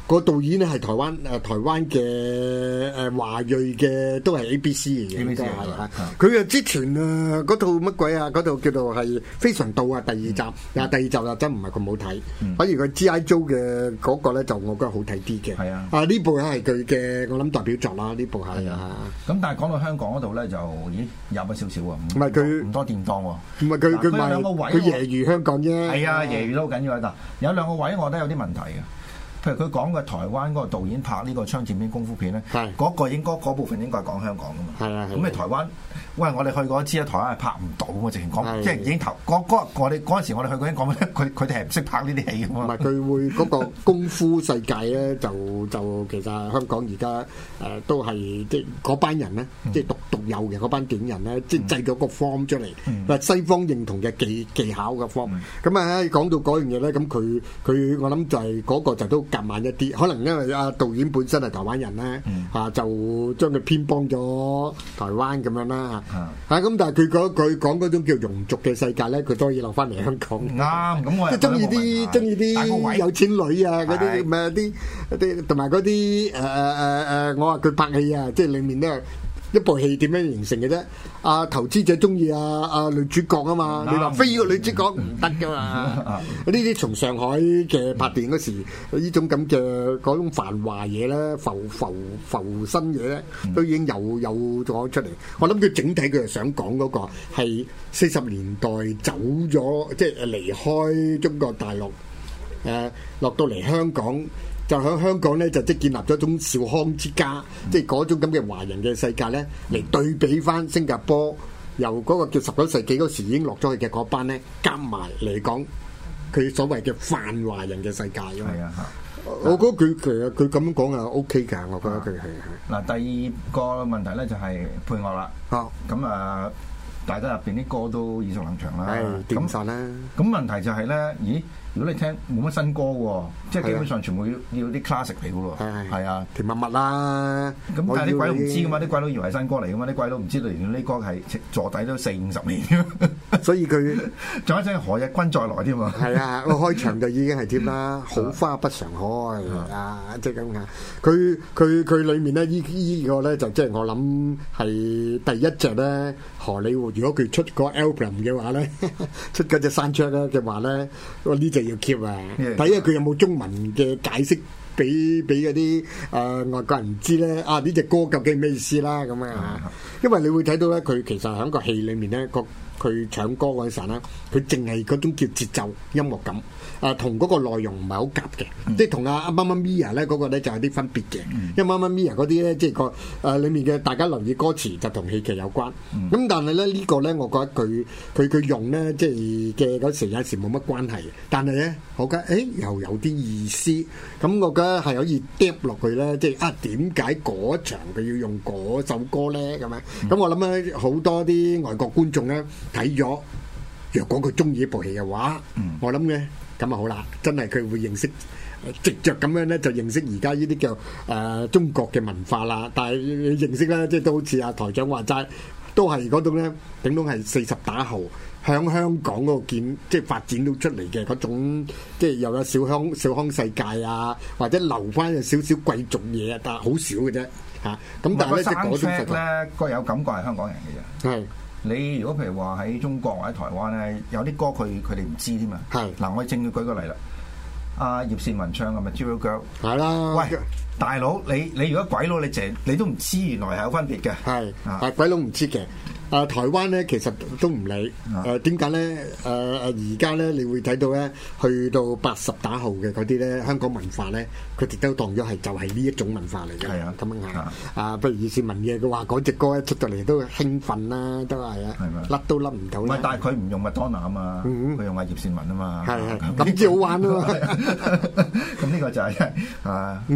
個導演咧係台灣誒台灣嘅誒華裔嘅，都係 A B C 嚟嘅，應該係啊。佢啊之前啊嗰套乜鬼啊，嗰套叫做係《非常道》啊，第二集，啊第二集就真唔係咁好睇，反而佢 G I Joe 嘅嗰個咧就我覺得好睇啲嘅。係啊，啊呢部係佢嘅我諗代表作啦，呢部係啊。 咁但係講到香港嗰度咧就咦有咗少少喎， 唔係佢唔多掂當喎， 唔係佢佢賣佢揶揄香港啫。 係啊，揶揄都好緊要啊！嗱，有兩個位我覺得有啲問題嘅。譬如佢講嘅台灣嗰個導演拍呢個槍戰片功夫片咧，嗰個應該嗰部分應該係講香港噶嘛。係啊，咁你台灣，喂，我哋去過一次啊，台灣係拍唔到嘅，直情講，即係已經投嗰嗰我哋嗰陣時我哋去過已經講咧，佢佢哋係唔識拍呢啲戲嘅嘛。唔係佢會嗰個功夫世界咧，就就其實香港而家誒都係即係嗰班人咧，即係獨獨有嘅嗰班電影人咧，即係製咗個 form 出嚟，話西方認同嘅技技巧嘅 form。咁啊講到嗰樣嘢咧，咁佢佢我諗就係嗰個就都。夾慢一啲，可能因為阿導演本身係台灣人咧，嚇、嗯啊、就將佢偏幫咗台灣咁樣啦嚇。嚇咁、嗯啊，但係佢講佢講嗰種叫庸俗嘅世界咧，佢當然留翻嚟香港。啱，咁我即係中意啲中意啲有錢女啊，嗰啲咩啲啲同埋嗰啲誒誒誒誒，我話佢拍戲啊，即係裡面都係。一部戲點樣形成嘅啫？啊，投資者中意啊啊女主角啊嘛，嗯、你話非個女主角唔得噶嘛？呢啲從上海嘅拍電影嗰時，呢種咁嘅嗰種繁華嘢咧，浮浮浮身嘢咧，都已經有有咗出嚟。我諗佢整體佢係想講嗰個係四十年代走咗，即係離開中國大陸，誒、呃、落到嚟香港。就喺香港咧，就即係建立咗一種小康之家，嗯、即係嗰種咁嘅華人嘅世界咧，嚟對比翻新加坡由嗰個叫十九世紀嗰時已經落咗去嘅嗰班咧，夾埋嚟講，佢所謂嘅泛華人嘅世界咯。係啊，我覺得佢其實佢咁樣講係 O K 㗎，我覺得佢係係。嗱，第二個問題咧就係配樂啦。好，咁啊，大家入邊啲歌都耳熟能詳啦。係點曬啦？咁問題就係咧，咦？如果你聽冇乜新歌喎，即係基本上全部要要啲 classic 嚟嘅喎，係啊，甜蜜蜜啦。咁但係啲鬼佬唔知噶嘛，啲鬼佬以為係新歌嚟噶嘛，啲鬼佬唔知道原來呢歌係坐底都四五十年，所以佢仲有一隻何日君再來添嘛。係啊，個開場就已經係添啦，好花不常開啊，即係咁嘅。佢佢佢裡面咧，依依個咧就即係我諗係第一隻咧，荷里活如果佢出個 album 嘅話咧，出嗰隻山雀咧嘅話咧，呢隻。要 keep 啊！睇下佢有冇中文嘅解釋俾俾嗰啲誒外國人知咧。啊，呢隻歌究竟咩意思啦？咁啊，因為你會睇到咧，佢其實喺個戲裡面咧，個佢唱歌嗰陣時咧，佢淨係嗰種叫節奏音樂感。啊，同嗰個內容唔係好夾嘅，嗯、即係同阿阿媽媽咪呀咧嗰個咧就有啲分別嘅，嗯、因為媽媽咪呀嗰啲咧即係個誒裡面嘅大家留意歌詞就同戲劇有關，咁、嗯、但係咧呢、呢個咧我覺得佢佢佢用咧即係嘅嗰時有時冇乜關係，但係咧我覺得誒又有啲意思，咁我覺得係可以跌落去咧，即係啊點解嗰場佢要用嗰首歌咧咁樣？咁、嗯、我諗咧好多啲外國觀眾咧睇咗，若果佢中意一部戲嘅話，嗯、我諗咧。咁啊好啦，真係佢會認識，直着咁樣咧就認識而家呢啲叫誒、呃、中國嘅文化啦。但係你認識咧，即係都好似阿台長話齋，都係嗰種咧，頂籠係四十打後向香港嗰個建，即係發展到出嚟嘅嗰種，即係又有小康小康世界啊，或者留翻有少少貴族嘢啊，但係好少嘅啫嚇。咁但係咧，即係嗰種咧，個有感覺係香港人嘅啫。係。你如果譬如話喺中國或者台灣咧，有啲歌佢佢哋唔知添嘛。係嗱，我正要舉個例啦。阿葉倩文唱嘅咪《Material Girl》係啦。喂，大佬，你你如果鬼佬你淨你都唔知原來係有分別嘅。係啊，鬼佬唔知嘅。啊，台灣咧其實都唔理。誒點解咧？誒誒而家咧，你會睇到咧，去到八十打後嘅嗰啲咧，香港文化咧，佢哋都當咗係就係呢一種文化嚟嘅。係啊，咁樣啊。啊，不如葉倩文嘅佢話嗰隻歌一出到嚟都興奮啦，都係啊。係咪？甩都甩唔到。唔係，但係佢唔用麥當娜啊嘛，佢用阿葉倩文啊嘛。係係。咁至好玩啊嘛。咁呢個就係啊。嗯，佢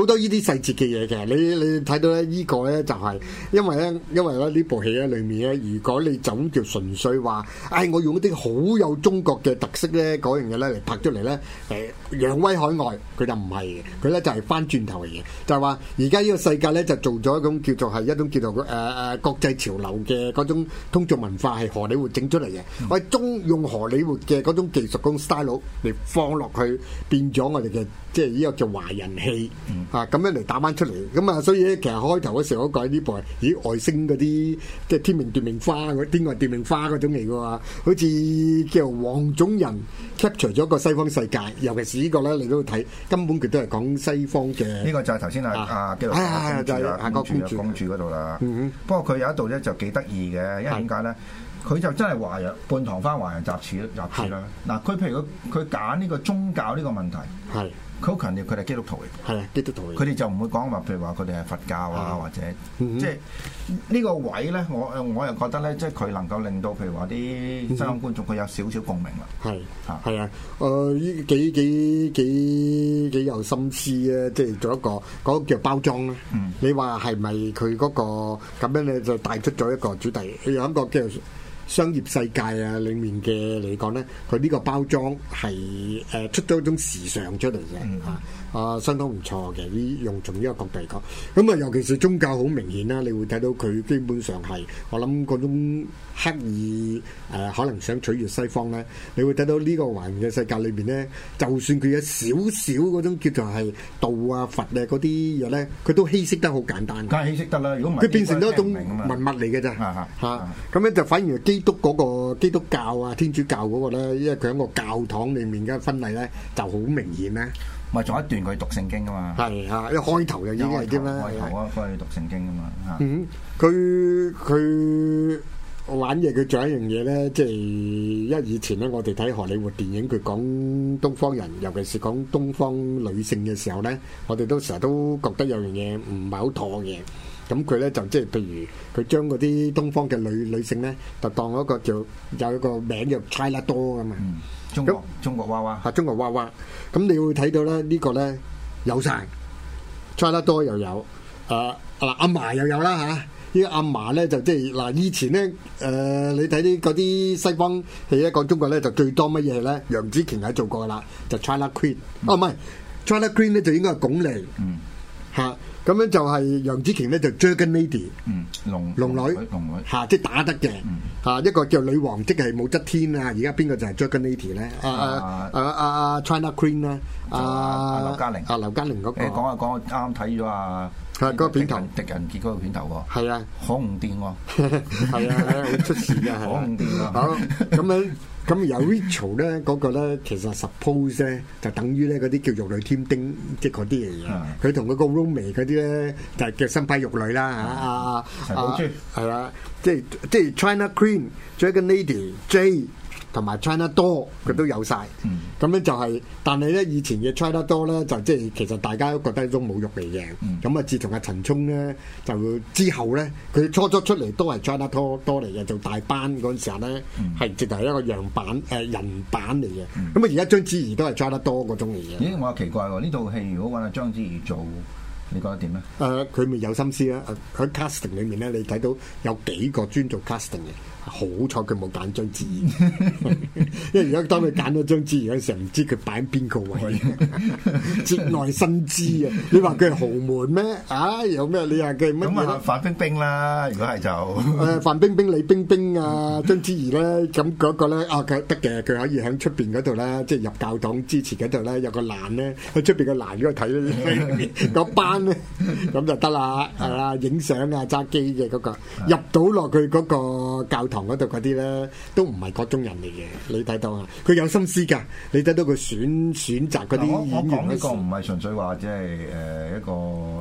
好多呢啲細節嘅嘢嘅。你你睇到咧，呢個咧就係因為咧，因為咧呢部戲咧裏面咧，如果你就咁叫純粹話，唉，我用一啲好有中國嘅特色咧嗰樣嘢咧嚟拍出嚟咧，誒揚威海外，佢就唔係嘅，佢咧就係翻轉頭嚟嘅，就係話而家呢個世界咧就做咗一種叫做係一種叫做誒誒、呃、國際潮流嘅嗰種通俗文化係荷里活整出嚟嘅，嗯、我係中用荷里活嘅嗰種技術嗰種 style 嚟放落去，變咗我哋嘅即係呢個叫華人戲、嗯、啊咁樣嚟打翻出嚟，咁啊所以咧其實開頭嗰時候我講呢部係咦外星嗰啲即係天命奪命花嗰天外奪命花嗰種嚟嘅喎，好似叫黃種人 capture 咗個西方世界，尤其是呢個咧你都睇根本佢都係講西方嘅。呢個就係頭先啊啊紀錄片公主啊公主公主嗰度啦。不過佢有一度咧就幾得意嘅，因為點解咧？佢就真係華人半唐番華人雜誌雜誌啦。嗱，佢譬如佢佢揀呢個宗教呢個問題，係佢好強調佢哋基督徒嚟，係啊基督徒嚟。佢哋就唔會講話譬如話佢哋係佛教啊，或者即係呢個位咧，我我又覺得咧，即係佢能夠令到譬如話啲西方觀眾佢有少少共鳴啦。係啊係啊，誒呢幾幾幾幾有心思啊！即係做一個嗰個叫包裝啦。你話係咪佢嗰個咁樣咧就帶出咗一個主題？有一個叫商業世界啊，裡面嘅嚟講咧，佢呢個包裝係誒、呃、出咗一種時尚出嚟嘅，嚇、嗯、啊相當唔錯嘅。呢用從呢個角度嚟講，咁啊尤其是宗教好明顯啦，你會睇到佢基本上係我諗嗰種刻意誒、呃、可能想取悅西方咧，你會睇到呢個華人嘅世界裏邊咧，就算佢有少少嗰種叫做係道啊佛啊嗰啲嘢咧，佢都稀釋得好簡單。梗係稀釋得啦，如果唔係佢變成咗一種文物嚟嘅啫，嚇嚇咁樣就反而基督嗰個基督教啊、天主教嗰個咧，因為佢喺個教堂裡面嘅婚禮咧就好明顯咧。咪仲有一段佢讀聖經噶嘛？係啊，一開頭就已經係啲啦。開頭啊，佢讀聖經噶嘛嚇。嗯，佢佢玩嘢，佢仲有一樣嘢咧，即係因為以前咧，我哋睇荷里活電影，佢講東方人，尤其是講東方女性嘅時候咧，我哋都成日都覺得有樣嘢唔係好妥嘅。咁佢咧就即係譬如佢將嗰啲東方嘅女女性咧，就當一個叫有一個名叫 China Doll 噶嘛。嗯，中國中國娃娃係中國娃娃。咁你會睇到咧呢個咧有晒 China Doll 又有，誒嗱阿嫲又有啦嚇。呢個阿嫲咧就即係嗱以前咧誒你睇啲嗰啲西方戲咧講中國咧就最多乜嘢咧？楊紫瓊係做過啦，就 China Queen。哦唔係 China Queen 咧就應該係鞏俐。嗯。嚇。咁樣就係楊紫瓊咧就 Dragon Lady，嗯，龍龍女，龍女嚇，即係打得嘅嚇，一個叫女王，即係武則天啊！而家邊個就係 Dragon Lady 咧？啊啊啊啊 China Queen 啦，啊劉嘉玲，啊劉嘉玲嗰個，誒講下講，啱啱睇咗啊，係嗰個片頭，狄仁傑嗰個片頭喎，係啊，可唔掂喎，係啊，好出事啊，可唔掂啊，好咁樣。咁有 Rachel 咧嗰個咧，其實 suppose 咧就等於咧嗰啲叫玉女添丁，即係嗰啲嚟嘅。佢同嗰個 Romy 嗰啲咧就係叫新派玉女啦嚇。啊陳寶珠係啦，即係即係 China Queen、Dragon Lady、J 同埋 China Doll 佢都有晒。咁咧就係，但係咧以前嘅 China Doll 咧就即係其實大家都覺得係一種侮辱嚟嘅。咁啊，自從阿陳聰咧就之後咧，佢初初出嚟都係 China Doll 多嚟嘅，做大班嗰陣時候咧係直頭係一個樣板誒人版嚟嘅。咁啊，而家章子怡都係 China Doll 嗰種嚟嘅。咦，我話奇怪喎，呢套戲如果揾阿章子怡做，你覺得點咧？誒，佢咪有心思啦。喺 casting 裏面咧，你睇到有幾個專做 casting 嘅。好彩佢冇揀章子怡，因為而家當佢揀咗章子怡嗰時候，唔知佢擺喺邊個位，節外生枝啊！你話佢係豪門咩？啊，有咩？你話佢乜嘢？咁啊，范冰冰啦，如果係就誒范冰冰、李冰冰啊，章子怡咧，咁嗰個咧啊，佢得嘅，佢可以喺出邊嗰度咧，即係入教堂支持嗰度咧，有個欄咧，喺出邊個欄嗰度睇嗰班咧，咁就得啦，係啦，影相啊、揸機嘅嗰個入到落去嗰個教堂嗰度嗰啲咧，都唔係嗰種人嚟嘅。你睇到啊，佢有心思㗎。你睇到佢選選擇嗰啲演員。我講呢個唔係純粹話即係誒一個誒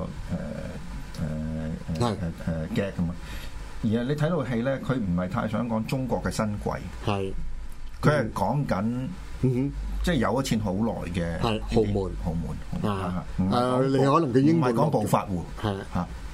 誒誒誒誒 get 咁啊，而係你睇到戲咧，佢唔係太想講中國嘅新貴，係佢係講緊嗯。即係有咗錢好耐嘅，係豪門，豪門啊！誒，你可能佢英文唔係講暴發戶，係嚇，佢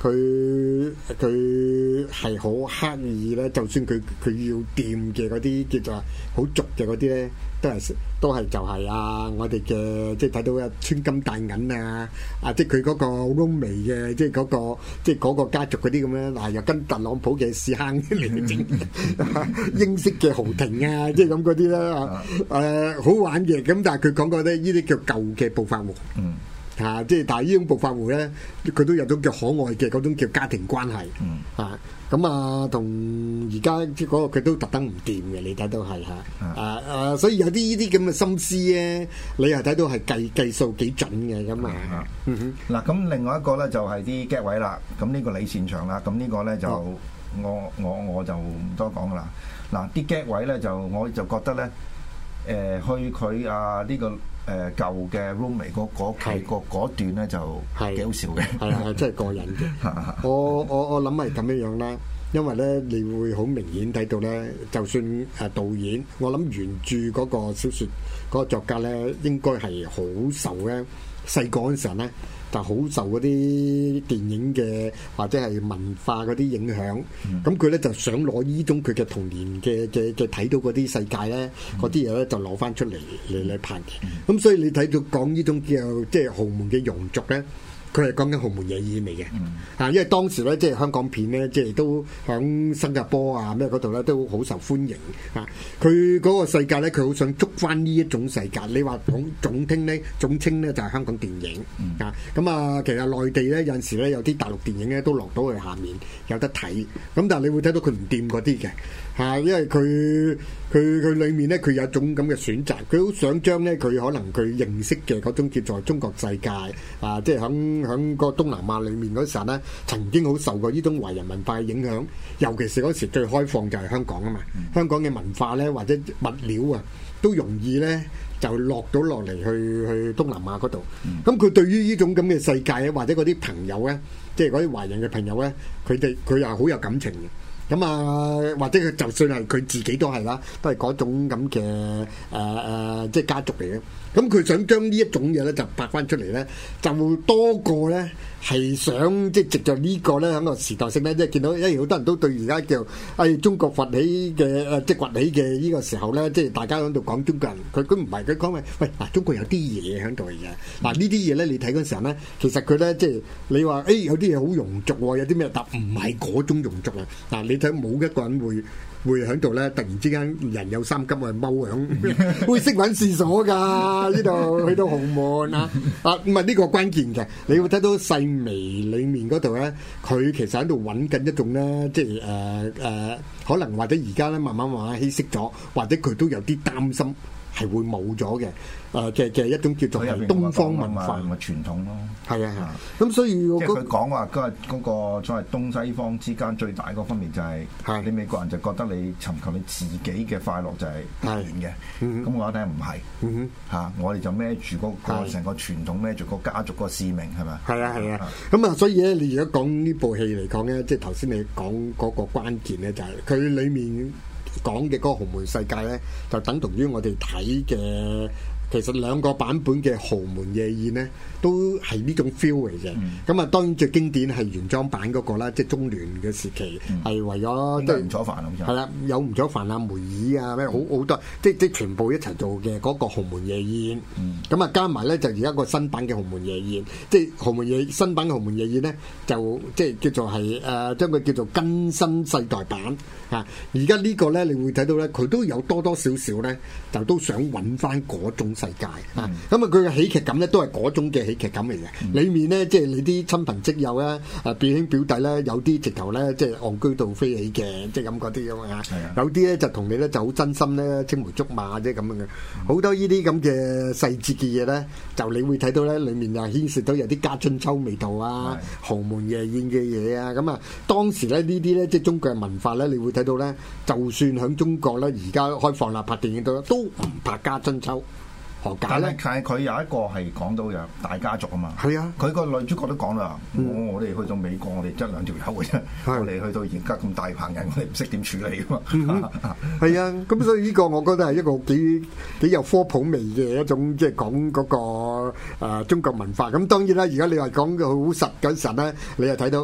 佢佢係好刻意咧，就算佢佢要掂嘅嗰啲叫做好俗嘅嗰啲咧，都係都係就係啊！我哋嘅即係睇到啊穿金戴銀啊，啊即係佢嗰個 Roommate 嘅，即係嗰個即係嗰個家族嗰啲咁樣，嗱又跟特朗普嘅屎坑嚟整英式嘅豪庭啊，即係咁嗰啲啦，誒好玩嘅。咁但係佢講過咧，呢啲叫舊嘅暴發戶。嗯。啊！即係但係呢種暴發戶咧，佢都有種叫可愛嘅嗰種叫家庭關係。嗯。啊，咁啊，同而家即係嗰個佢都特登唔掂嘅，你睇到係嚇。啊啊，啊！所以有啲呢啲咁嘅心思咧，你又睇到係計計數幾準嘅咁啊。嗯哼。嗱，咁另外一個咧就係啲 get 位啦。咁呢個你擅長啦。咁呢個咧就、嗯、我我我就唔多講噶啦。嗱，啲 get 位咧就我就覺得咧，誒、呃、去佢啊呢、呢個。誒、呃、舊嘅 roommate 嗰嗰期個嗰段咧就幾好笑嘅，係係真係過癮嘅。我我我諗係咁樣樣啦，因為咧你會好明顯睇到咧，就算誒導演，我諗原著嗰個小説嗰個作家咧，應該係好受咧細個嗰陣時候咧。就好受嗰啲電影嘅或者係文化嗰啲影響，咁佢咧就想攞呢種佢嘅童年嘅嘅嘅睇到嗰啲世界咧，嗰啲嘢咧就攞翻出嚟嚟嚟拍嘅。咁、嗯、所以你睇到講呢種叫即係豪門嘅庸俗咧。佢係講緊豪門夜宴嚟嘅，啊，因為當時咧，即係香港片咧，即係都響新加坡啊咩嗰度咧，都好受歡迎啊。佢嗰個世界咧，佢好想捉翻呢一種世界。你話總總聽咧，總稱咧就係香港電影啊。咁啊，其實內地咧有陣時咧有啲大陸電影咧都落到去下面有得睇。咁但係你會睇到佢唔掂嗰啲嘅嚇，因為佢佢佢裡面咧佢有一種咁嘅選擇，佢好想將咧佢可能佢認識嘅嗰種叫做中國世界啊，即係響。喺個東南亞裏面嗰時候咧，曾經好受過呢種華人文化嘅影響，尤其是嗰時最開放就係香港啊嘛。嗯、香港嘅文化咧或者物料啊，都容易咧就落到落嚟去去東南亞嗰度。咁佢、嗯、對於呢種咁嘅世界啊，或者嗰啲朋友咧，即係嗰啲華人嘅朋友咧，佢哋佢又好有感情嘅。咁啊，或者佢就算係佢自己都係啦，都係嗰種咁嘅誒誒，即係家族嚟嘅。咁佢想將呢一種嘢咧，就拍翻出嚟咧，就多過咧係想即係藉著呢個咧喺個時代性咧，即係見到因為好多人都對而家叫誒、哎、中國崛起嘅誒即係崛起嘅呢個時候咧，即係大家喺度講中國人，佢佢唔係佢講話喂嗱，中國有啲嘢喺度嘅。嗱呢啲嘢咧，你睇嗰陣時候咧，其實佢咧即係你話誒、哎、有啲嘢好庸俗喎，有啲咩？但唔係嗰種庸俗啊！嗱你。睇冇一個人會會喺度咧，突然之間人有三急啊，踎響，會識揾廁所㗎呢度，去到豪門啊啊！唔係呢個關鍵嘅，你會睇到細微裡面嗰度咧，佢其實喺度揾緊一種咧，即係誒誒，可能或者而家咧慢慢慢慢稀釋咗，或者佢都有啲擔心係會冇咗嘅。誒嘅嘅一種叫做係東方文化同埋傳統咯，係啊係啊，咁所以即係佢講話嗰嗰個所謂東西方之間最大嗰分別就係，係你美國人就覺得你尋求你自己嘅快樂就係必然嘅，咁我話睇唔係，嚇我哋就孭住嗰個成個傳統，孭住個家族個使命係咪？係啊係啊，咁啊所以咧，你如果講呢部戲嚟講咧，即係頭先你講嗰個關鍵咧，就係佢裡面講嘅嗰個豪門世界咧，就等同於我哋睇嘅。其實兩個版本嘅豪門夜宴咧，都係呢種 feel 嚟嘅。咁啊、嗯，當然最經典係原裝版嗰、那個啦，即係中聯嘅時期，係、嗯、為咗即係吳楚帆啊，係啦，有吳楚帆啊、梅爾啊，咩好好多，即即全部一齊做嘅嗰個豪門夜宴。咁啊、嗯，加埋咧就而家個新版嘅豪門夜宴，即係豪門夜新版嘅豪門夜宴咧，就即係叫做係誒、呃、將佢叫做更新世代版啊。而家呢個咧，你會睇到咧，佢都有多多少少咧，就都想揾翻嗰種世界啊！咁啊，佢嘅喜劇感咧都係嗰種嘅喜劇感嚟嘅。嗯、裡面咧，即係你啲親朋戚友咧，誒表兄表弟咧，有啲直頭咧，即係戇居到飛起嘅，即係咁嗰啲咁啊。有啲咧就同你咧就好真心咧，青梅竹馬啫咁樣嘅。好、嗯、多呢啲咁嘅細節嘅嘢咧，就你會睇到咧，裡面又牽涉到有啲家春秋味道啊、是豪門夜宴嘅嘢啊。咁啊，當時咧呢啲咧，即係中國嘅文化咧，你會睇到咧，就算喺中國咧，而家開放啦，拍電影都都唔拍家春秋。何解咧？但係佢有一個係講到有大家族啊嘛。係啊，佢個女主角都講啦，我我哋去到美國，我哋得兩條友嘅啫。我哋去到而家咁大棚人，我哋唔識點處理噶嘛。係啊，咁所以呢個我覺得係一個幾幾有科普味嘅一種，即係講嗰個誒中國文化。咁當然啦，而家你話講嘅好實嗰陣咧，你又睇到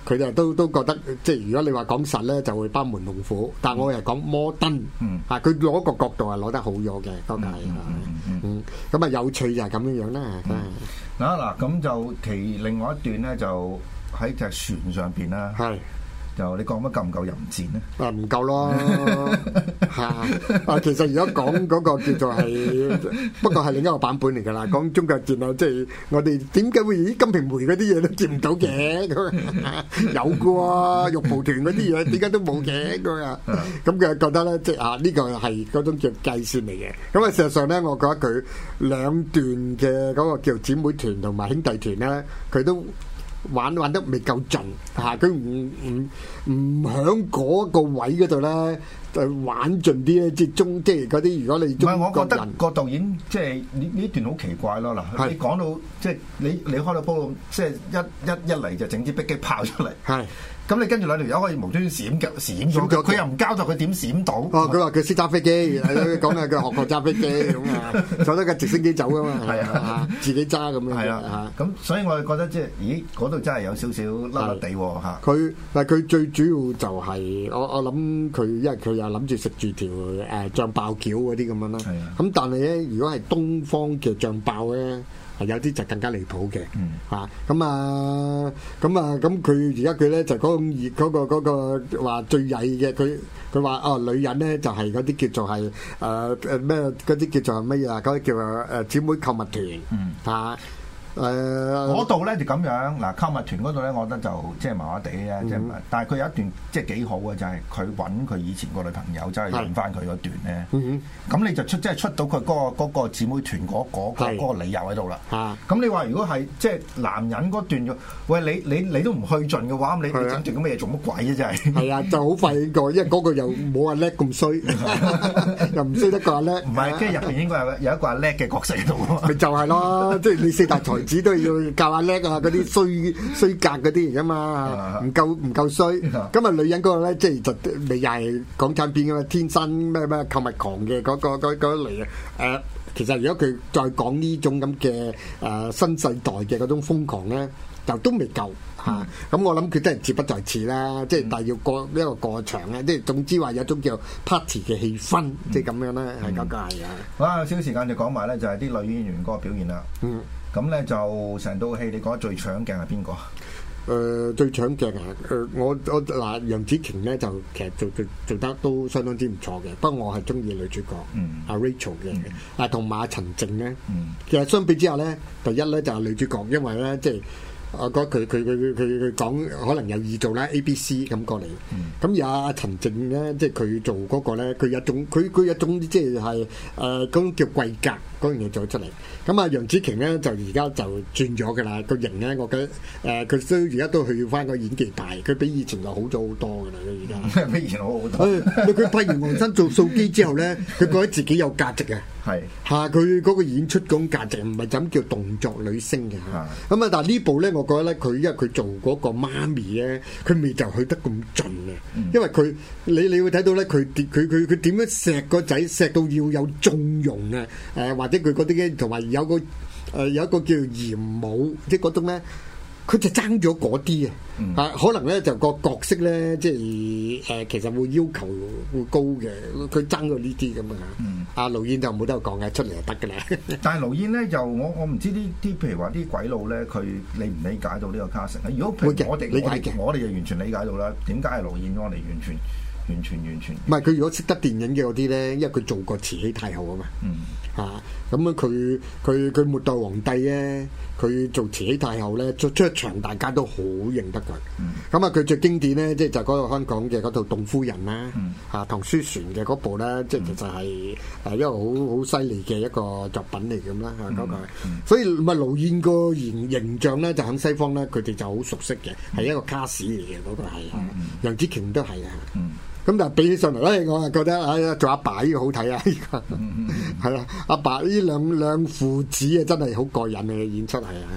佢哋都都覺得即係如果你話講實咧，就會班門弄斧。但係我係講摩登，嗯、啊佢攞個角度係攞得好咗嘅，嗰個係嗯咁啊有趣就係咁樣樣啦。 嗱嗱咁就其另外一段咧就喺隻船上邊啦。係。就你講乜夠唔夠淫賤咧？ 啊唔夠咯嚇！啊其實而家講嗰個叫做係，不過係另一個版本嚟㗎啦。講中國戰啊，即係我哋點解會咦金瓶梅嗰啲嘢都接唔到嘅？有嘅喎，玉蒲團嗰啲嘢點解都冇嘅咁啊？咁佢覺得咧，即係啊呢個係嗰種叫計算嚟嘅。咁啊事實上咧，我覺得佢兩段嘅嗰個叫姊妹團同埋兄弟團咧，佢都玩玩得未夠盡嚇，佢唔唔唔喺嗰個位嗰度咧，就玩盡啲咧，即係中即係嗰啲。如果你中國人， 唔係，我覺得個導演即係呢呢段好奇怪咯。嗱，你講到即係你你開到煲，即係一一一嚟就整支迫擊炮出嚟。係。咁你跟住兩條友可以無端端閃腳閃咗，佢又唔交代佢點閃到。哦，佢話佢識揸飛機，講下佢學過揸飛機咁啊，坐得架直升機走噶嘛。係啊，自己揸咁樣。係啊，咁所以我哋覺得即係，咦，嗰度真係有少少甩甩地喎嚇。佢嗱佢最主要就係我我諗佢，因為佢又諗住食住條誒醬爆橋嗰啲咁樣啦。係啊。咁但係咧，如果係東方嘅醬爆咧，係有啲就更加離譜嘅，嚇咁啊咁啊咁佢而家佢咧就嗰種熱嗰個嗰個話最曳嘅，佢佢話哦女人咧就係嗰啲叫做係誒誒咩嗰啲叫做係乜嘢啊？嗰啲叫誒誒姊妹購物團嚇。誒嗰度咧就咁樣嗱，購物團嗰度咧，我覺得就即係麻麻地啊，即係、嗯，但係佢有一段即係幾好嘅，就係佢揾佢以前個女朋友，走去揾翻佢嗰段咧。咁、嗯、你就出即係出到佢嗰、嗰個姊、嗰個、妹團嗰、嗰個嗰、嗰個理由喺度啦。咁你話如果係即係男人嗰段，喂你你你都唔去盡嘅話，咁你你整段咁嘅嘢做乜鬼啊？真係係啊，就好廢個，因為嗰個又冇阿叻咁衰，又唔衰得個阿叻。唔係，跟住入邊應該有有一個阿叻嘅角色喺度。 咪就係咯，即係你四大才子都要教下叻啊！嗰啲衰衰格嗰啲嚟噶嘛，唔夠唔夠衰。咁啊，女人嗰個咧，即係就咪又係港產片噶嘛，天生咩咩購物狂嘅嗰個嗰嗰嚟啊！誒，其實如果佢再講呢種咁嘅誒新世代嘅嗰種瘋狂咧，就都未夠嚇。咁我諗佢真係志不在此啦，即係但係要過一個過場咧，即係總之話有種叫 party 嘅氣氛，即係咁樣咧，係咁解啊！ 好啊，少少時間就講埋咧，就係啲女演員嗰個表現啦。嗯。咁咧就成套戲，你覺得最搶鏡係邊個？ 誒最搶鏡啊！誒我我嗱楊紫瓊咧就其實做做做得都相當之唔錯嘅，不過我係中意女主角阿 Rachel 嘅，啊同埋阿陳靜咧。其實相比之下咧，第一咧就係女主角，因為咧即係。我覺得佢佢佢佢佢講可能有意做啦 A B C 咁過嚟，咁而阿陳靜咧，即係佢做嗰個咧，佢有一種佢佢有一種即係係誒嗰種叫貴格嗰樣嘢做出嚟。咁啊楊紫瓊咧就而家就轉咗㗎啦，個型咧我覺得誒佢都而家都去翻個演技大，佢比以前就好咗好多㗎啦，佢而家比以前好好多。 佢拍完黃生做素姬之後咧，佢覺得自己有價值啊！係嚇，佢嗰個演出嗰種價值唔係就咁叫動作女星嘅嚇。咁啊，但係呢部咧，我覺得咧，佢因為佢做嗰個媽咪咧，佢未就去得咁盡嘅。因為佢你你會睇到咧，佢佢佢佢點樣錫個仔，錫到要有縱容啊！誒，或者佢嗰啲嘅同埋有個誒有一個叫嚴母，即係嗰種咧。佢就爭咗嗰啲啊！啊，可能咧就個角色咧，即係誒、呃，其實會要求會高嘅。佢爭咗呢啲咁啊！阿盧燕就冇得講嘅，出嚟就得㗎啦。 但係盧燕咧，就我我唔知呢啲，譬如話啲鬼佬咧，佢理唔理解到呢個 casting 咧？如果譬如我哋理解嘅，我哋就完全理解到啦。點解係盧燕？我哋完全完全完全唔係佢如果識得電影嘅嗰啲咧，因為佢做過慈禧太后啊嘛。嗯。嚇咁樣佢佢佢末代皇帝咧，佢做慈禧太后咧，出出一場大家都好認得佢。咁啊佢最經典咧，即係就嗰個香港嘅嗰套《董夫人》啦，嚇唐書璇嘅嗰部咧，即係其實係誒一個好好犀利嘅一個作品嚟咁啦嚇嗰個。所以咪盧燕個形形象咧，就喺西方咧，佢哋就好熟悉嘅，係一個卡士嚟嘅嗰個係嚇。楊紫瓊都係啊。咁但係比起上嚟咧，我係覺得啊，做阿爸呢個好睇啊！呢個係啦，阿爸呢兩兩父子啊，真係好過癮嘅演出係啊！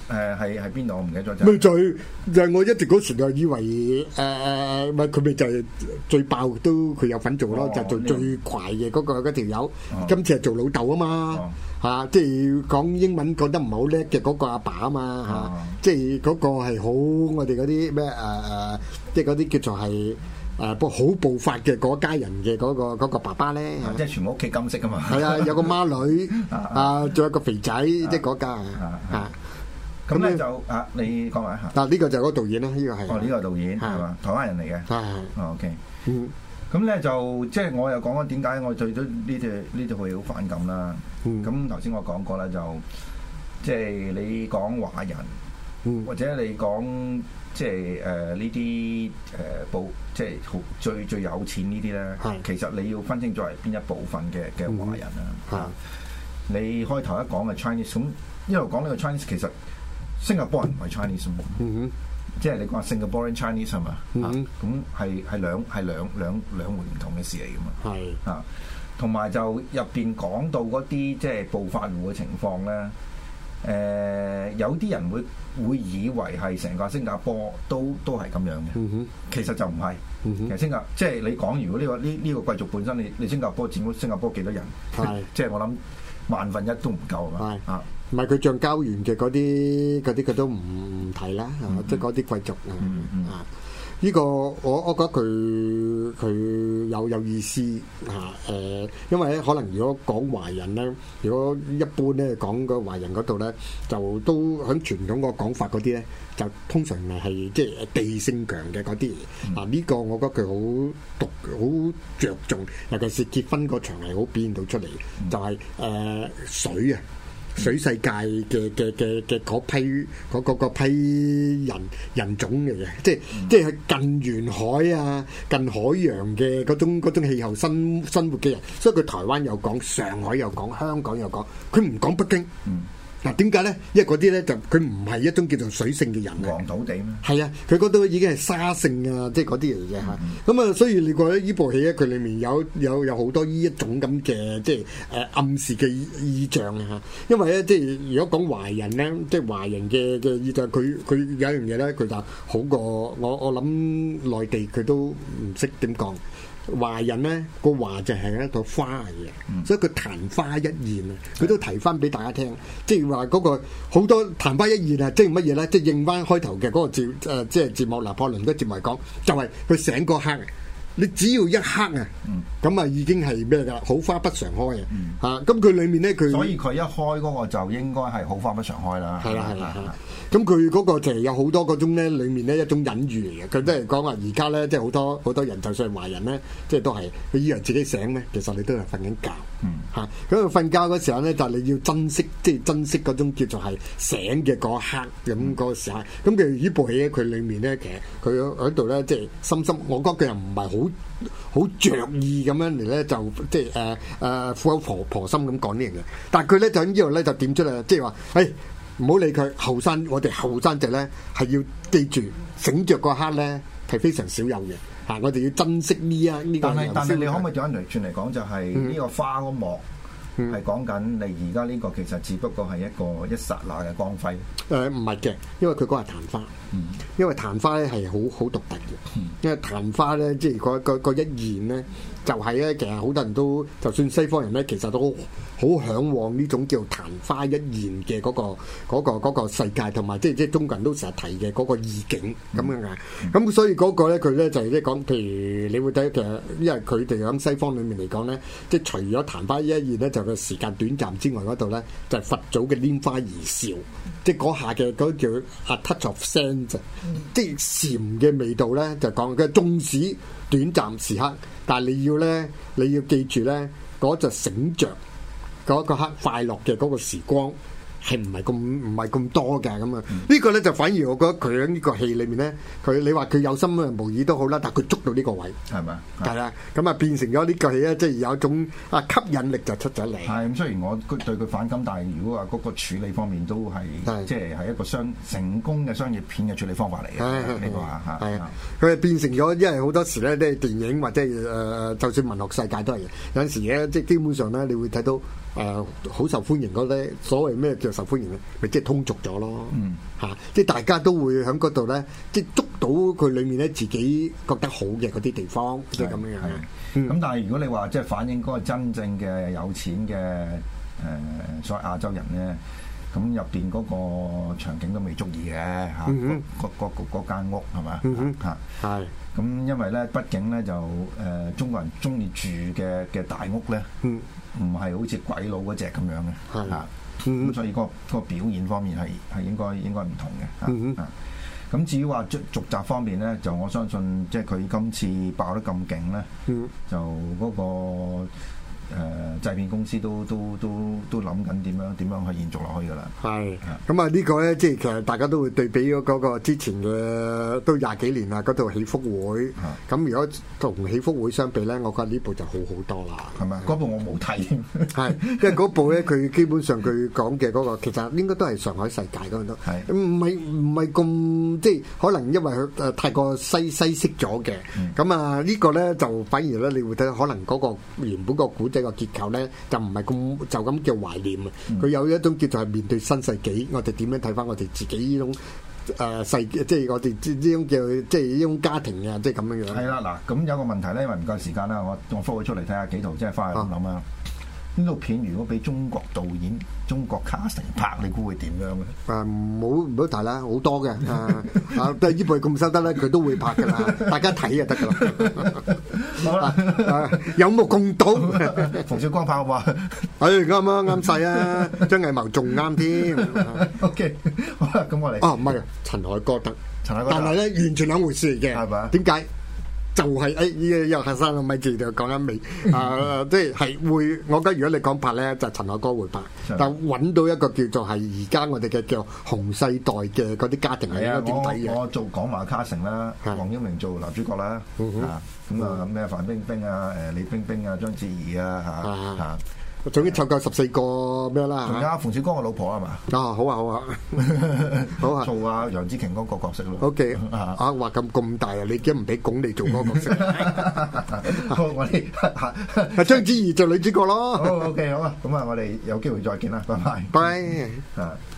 誒係係邊度？我唔記得咗。 咪就係就係我一直嗰時就以為誒誒，咪佢咪就係最爆都佢有份做咯，就做最攰嘅嗰個嗰條友。今次係做老豆啊嘛，嚇，即係講英文講得唔係好叻嘅嗰個阿爸啊嘛，嚇，即係嗰個係好我哋嗰啲咩誒誒，即係嗰啲叫做係。誒不過好暴發嘅嗰家人嘅嗰、嗰個嗰個爸爸咧， 即係全部屋企金色噶嘛。 係啊，有個孖女啊，仲有個肥仔，即係嗰家啊。 咁咧就啊，你講埋一下。 嗱，呢個就係嗰個導演啦，呢個係。 哦，呢個導演係嘛？台灣人嚟嘅。 係係。 哦 OK。 嗯。 咁咧就即係我又講咗點解我對咗呢條呢套戲好反感啦。嗯。咁頭先我講過啦，就即係你講華人，嗯、或者你講。即係誒呢啲誒部，即係好最最有錢呢啲咧，是其實你要分清楚係邊一部分嘅嘅華人啊！嚇、嗯，你開頭一講嘅 Chinese，咁一路講呢個 Chinese，其實新加坡人唔係 Chinese 喎、嗯哼，即係你講 Singaporean Chinese 係嘛？嚇、嗯，咁係係兩係兩兩兩回唔同嘅事嚟噶嘛？係嚇是，同埋、啊、就入邊講到嗰啲即係暴發戶嘅情況咧。誒、呃、有啲人會會以為係成個新加坡都都係咁樣嘅，嗯、哼其實就唔係。嗯、哼其實新加即係你講，如果呢、呢個呢呢、呢個貴族本身，你你新加坡佔咗新加坡幾多人？係是即係我諗萬分一都唔夠啊！係啊，唔係佢橡膠園嘅嗰啲嗰啲佢都唔唔提啦，嗯、即係嗰啲貴族啊。嗯嗯啊呢個我我覺得佢佢有有意思嚇誒、呃，因為咧可能如果講華人咧，如果一般咧講個華人嗰度咧，就都喺傳統個講法嗰啲咧，就通常係即係地性強嘅嗰啲。嗱呢、嗯、個我覺得佢好獨好着重，尤其是結婚嗰場係好表現到出嚟，嗯、就係、是、誒、呃、水啊！水世界嘅嘅嘅嘅嗰批嗰嗰嗰批人人種嚟嘅，即係、嗯、即係近沿海啊、近海洋嘅嗰種嗰種氣候生生活嘅人，所以佢台灣又講，上海又講，香港又講，佢唔講北京。嗯嗱點解咧？因為嗰啲咧就佢唔係一種叫做水性嘅人啊，黃土地咩？係啊，佢嗰度已經係沙性啊，即係嗰啲嚟嘅嚇。咁啊、嗯，所以你覺得呢部戲咧，佢裡面有有有好多呢一種咁嘅即係誒、呃、暗示嘅意象啊嚇。因為咧，即係如果講華人咧，即係華人嘅嘅意象，佢佢有一樣嘢咧，佢就好過我我諗內地佢都唔識點講。華人咧個華就係一朵花嚟嘅，嗯、所以佢曇花一現啊！佢都提翻俾大家聽，即係話嗰個好多曇花一現啊！即係乜嘢咧？即係應翻開頭嘅嗰個節誒、呃，即係節目拿破崙嘅節目嚟講，就係佢醒個刻。你只要一刻啊，咁啊、嗯、已經係咩㗎？好花不常開、嗯、啊！嚇，咁佢裡面咧，佢所以佢一開嗰個就應該係好花不常開啦。係啦係啦，咁佢嗰個就係有好多嗰種咧，裡面咧一種隱喻嚟嘅。佢都係講話而家咧，即係好多好多人，就算係華人咧，即係都係佢以為自己醒咧，其實你都係瞓緊覺。嚇、嗯，咁佢瞓覺嗰時候咧，就係、你要珍惜，即係珍惜嗰種叫做係醒嘅嗰一刻咁嗰個時候。咁佢呢部戲咧，佢裡面咧，其實佢喺度咧，即係深深，我覺得佢又唔係好。好着意咁樣嚟咧，就即係誒誒苦口婆婆心咁講呢樣嘢。但係佢咧就喺呢度咧就點出嚟，即係話，誒唔好理佢後生，我哋後生仔咧係要記住醒着嗰刻咧係非常少有嘅嚇，我哋要珍惜呢一呢個。但係但係你可唔可以轉嚟轉嚟講，就係呢個花嗰幕係講緊你而家呢個其實只不過係一個一剎那嘅光輝。誒唔係嘅，因為佢講係曇花。嗯、因為曇花咧係好好獨特嘅，嗯、因為曇花咧即係嗰嗰嗰一現咧，就係、是、咧其實好多人都，就算西方人咧，其實都好嚮往呢種叫曇花一現嘅嗰、嗰個嗰、嗰個嗰個世界，同埋即係即係中國人都成日提嘅嗰個意境咁樣啊。咁、嗯、所以嗰個咧佢咧就係即係講，譬如你會睇其實，因為佢哋喺西方裡面嚟講咧，即係除咗曇花一現咧，就個時間短暫之外嗰度咧，就係、是、佛祖嘅拈花而笑，即係嗰下嘅嗰叫 a touch of sense。嗯、即係禪嘅味道咧，就講嘅縱使短暫時刻，但係你要咧，你要記住咧，嗰就醒着嗰個刻快樂嘅嗰個時光。係唔係咁唔係咁多嘅咁啊？嗯、個呢個咧就反而我覺得佢喺呢個戲裏面咧，佢你話佢有心啊無意都好啦，但係佢捉到呢個位係咪？係啦，咁啊變成咗呢個戲咧，即係有一種啊吸引力就出咗嚟。係咁，雖然我對佢反感，但係如果話嗰個處理方面都係即係係一個商成功嘅商業片嘅處理方法嚟嘅。呢個嚇係啊，佢係變成咗，因為好多時咧，啲電影或者誒、呃，就算文學世界都係有陣時咧，即係基本上咧，你會睇到誒好受歡迎嗰啲，所謂咩叫受歡迎咧？咪即係通俗咗咯， 嗯嚇，即係大家都會喺嗰度咧，即係捉到佢裡面咧自己覺得好嘅嗰啲地方，即係咁樣樣。 咁、嗯、但係如果你話即係反映嗰個真正嘅有錢嘅誒、呃、所謂亞洲人咧，咁入邊嗰個場景都未足以嘅嚇，嗰嗰嗰間屋係嘛嚇？係。咁因為咧，畢竟咧就誒、呃、中國人中意住嘅嘅大屋咧，唔係、嗯、好似鬼佬嗰隻咁樣嘅嚇，咁、啊嗯、所以、嗰個、嗰個表現方面係係應該應該唔同嘅嚇。咁、嗯啊、至於話續續集方面咧，就我相信即係佢今次爆得咁勁咧，嗯、就嗰、嗰個。誒、呃、製片公司都都都都諗緊點樣點樣去延續落去㗎啦。係， 咁啊呢個咧，即係其實大家都會對比咗嗰個之前嘅都廿幾年啦，嗰套喜福會。咁、啊、如果同喜福會相比咧，我覺得呢部就好好多啦。係咪？ 嗰部我冇睇添。 係，因為嗰部咧，佢基本上佢講嘅嗰個其實應該都係上海世界嗰度。係。唔係唔係咁即係可能因為佢誒太過西西式咗嘅。咁、嗯、啊呢個咧就反而咧你會睇可能嗰個原本個古仔個結構咧就唔係咁就咁叫懷念啊！佢、嗯、有一種叫做係面對新世紀，我哋點樣睇翻我哋自己呢種誒、呃、世，即係我哋呢種叫即係呢種家庭啊，即係咁樣樣。係啦，嗱，咁有個問題咧，因為唔夠時間啦，我我復佢出嚟睇下幾套，即係翻去諗諗啊。呢套片如果俾中國導演、中國 casting 拍，你估會點樣咧？ 誒唔好唔好提啦，好多嘅啊啊！都係呢部咁收得咧，佢都會拍㗎啦，大家睇就得㗎啦。好啦，有目共睹。 馮小剛拍好嘛？ 誒啱啊，啱晒啊！張藝謀仲啱添。 OK，好啦，咁我哋哦唔係陳凱歌得， 陳凱歌， 但係咧完全兩回事嚟嘅，係嘛？點解？就係誒依有客生個咪字就講緊未啊！即係係會，我覺得如果你講拍咧，就陳凱歌會拍，但揾到一個叫做係而家我哋嘅叫紅世代嘅嗰啲家庭係應該點睇嘅？ 我做港馬卡城啦，黃耀明做男主角啦，啊咁啊咩范冰冰啊、誒李冰冰啊、章子怡啊嚇嚇。 總之湊夠十四個咩啦？ 仲有馮小剛個老婆係嘛？ 啊好啊好啊好啊！ 做啊楊紫瓊嗰個角色咯。 O K 啊話咁咁大啊！你驚唔俾鞏俐做嗰個角色？ 好，我哋啊章子怡做女主角咯。 好 O K 好啊！咁啊，我哋有機會再見啦，拜拜。 拜啊！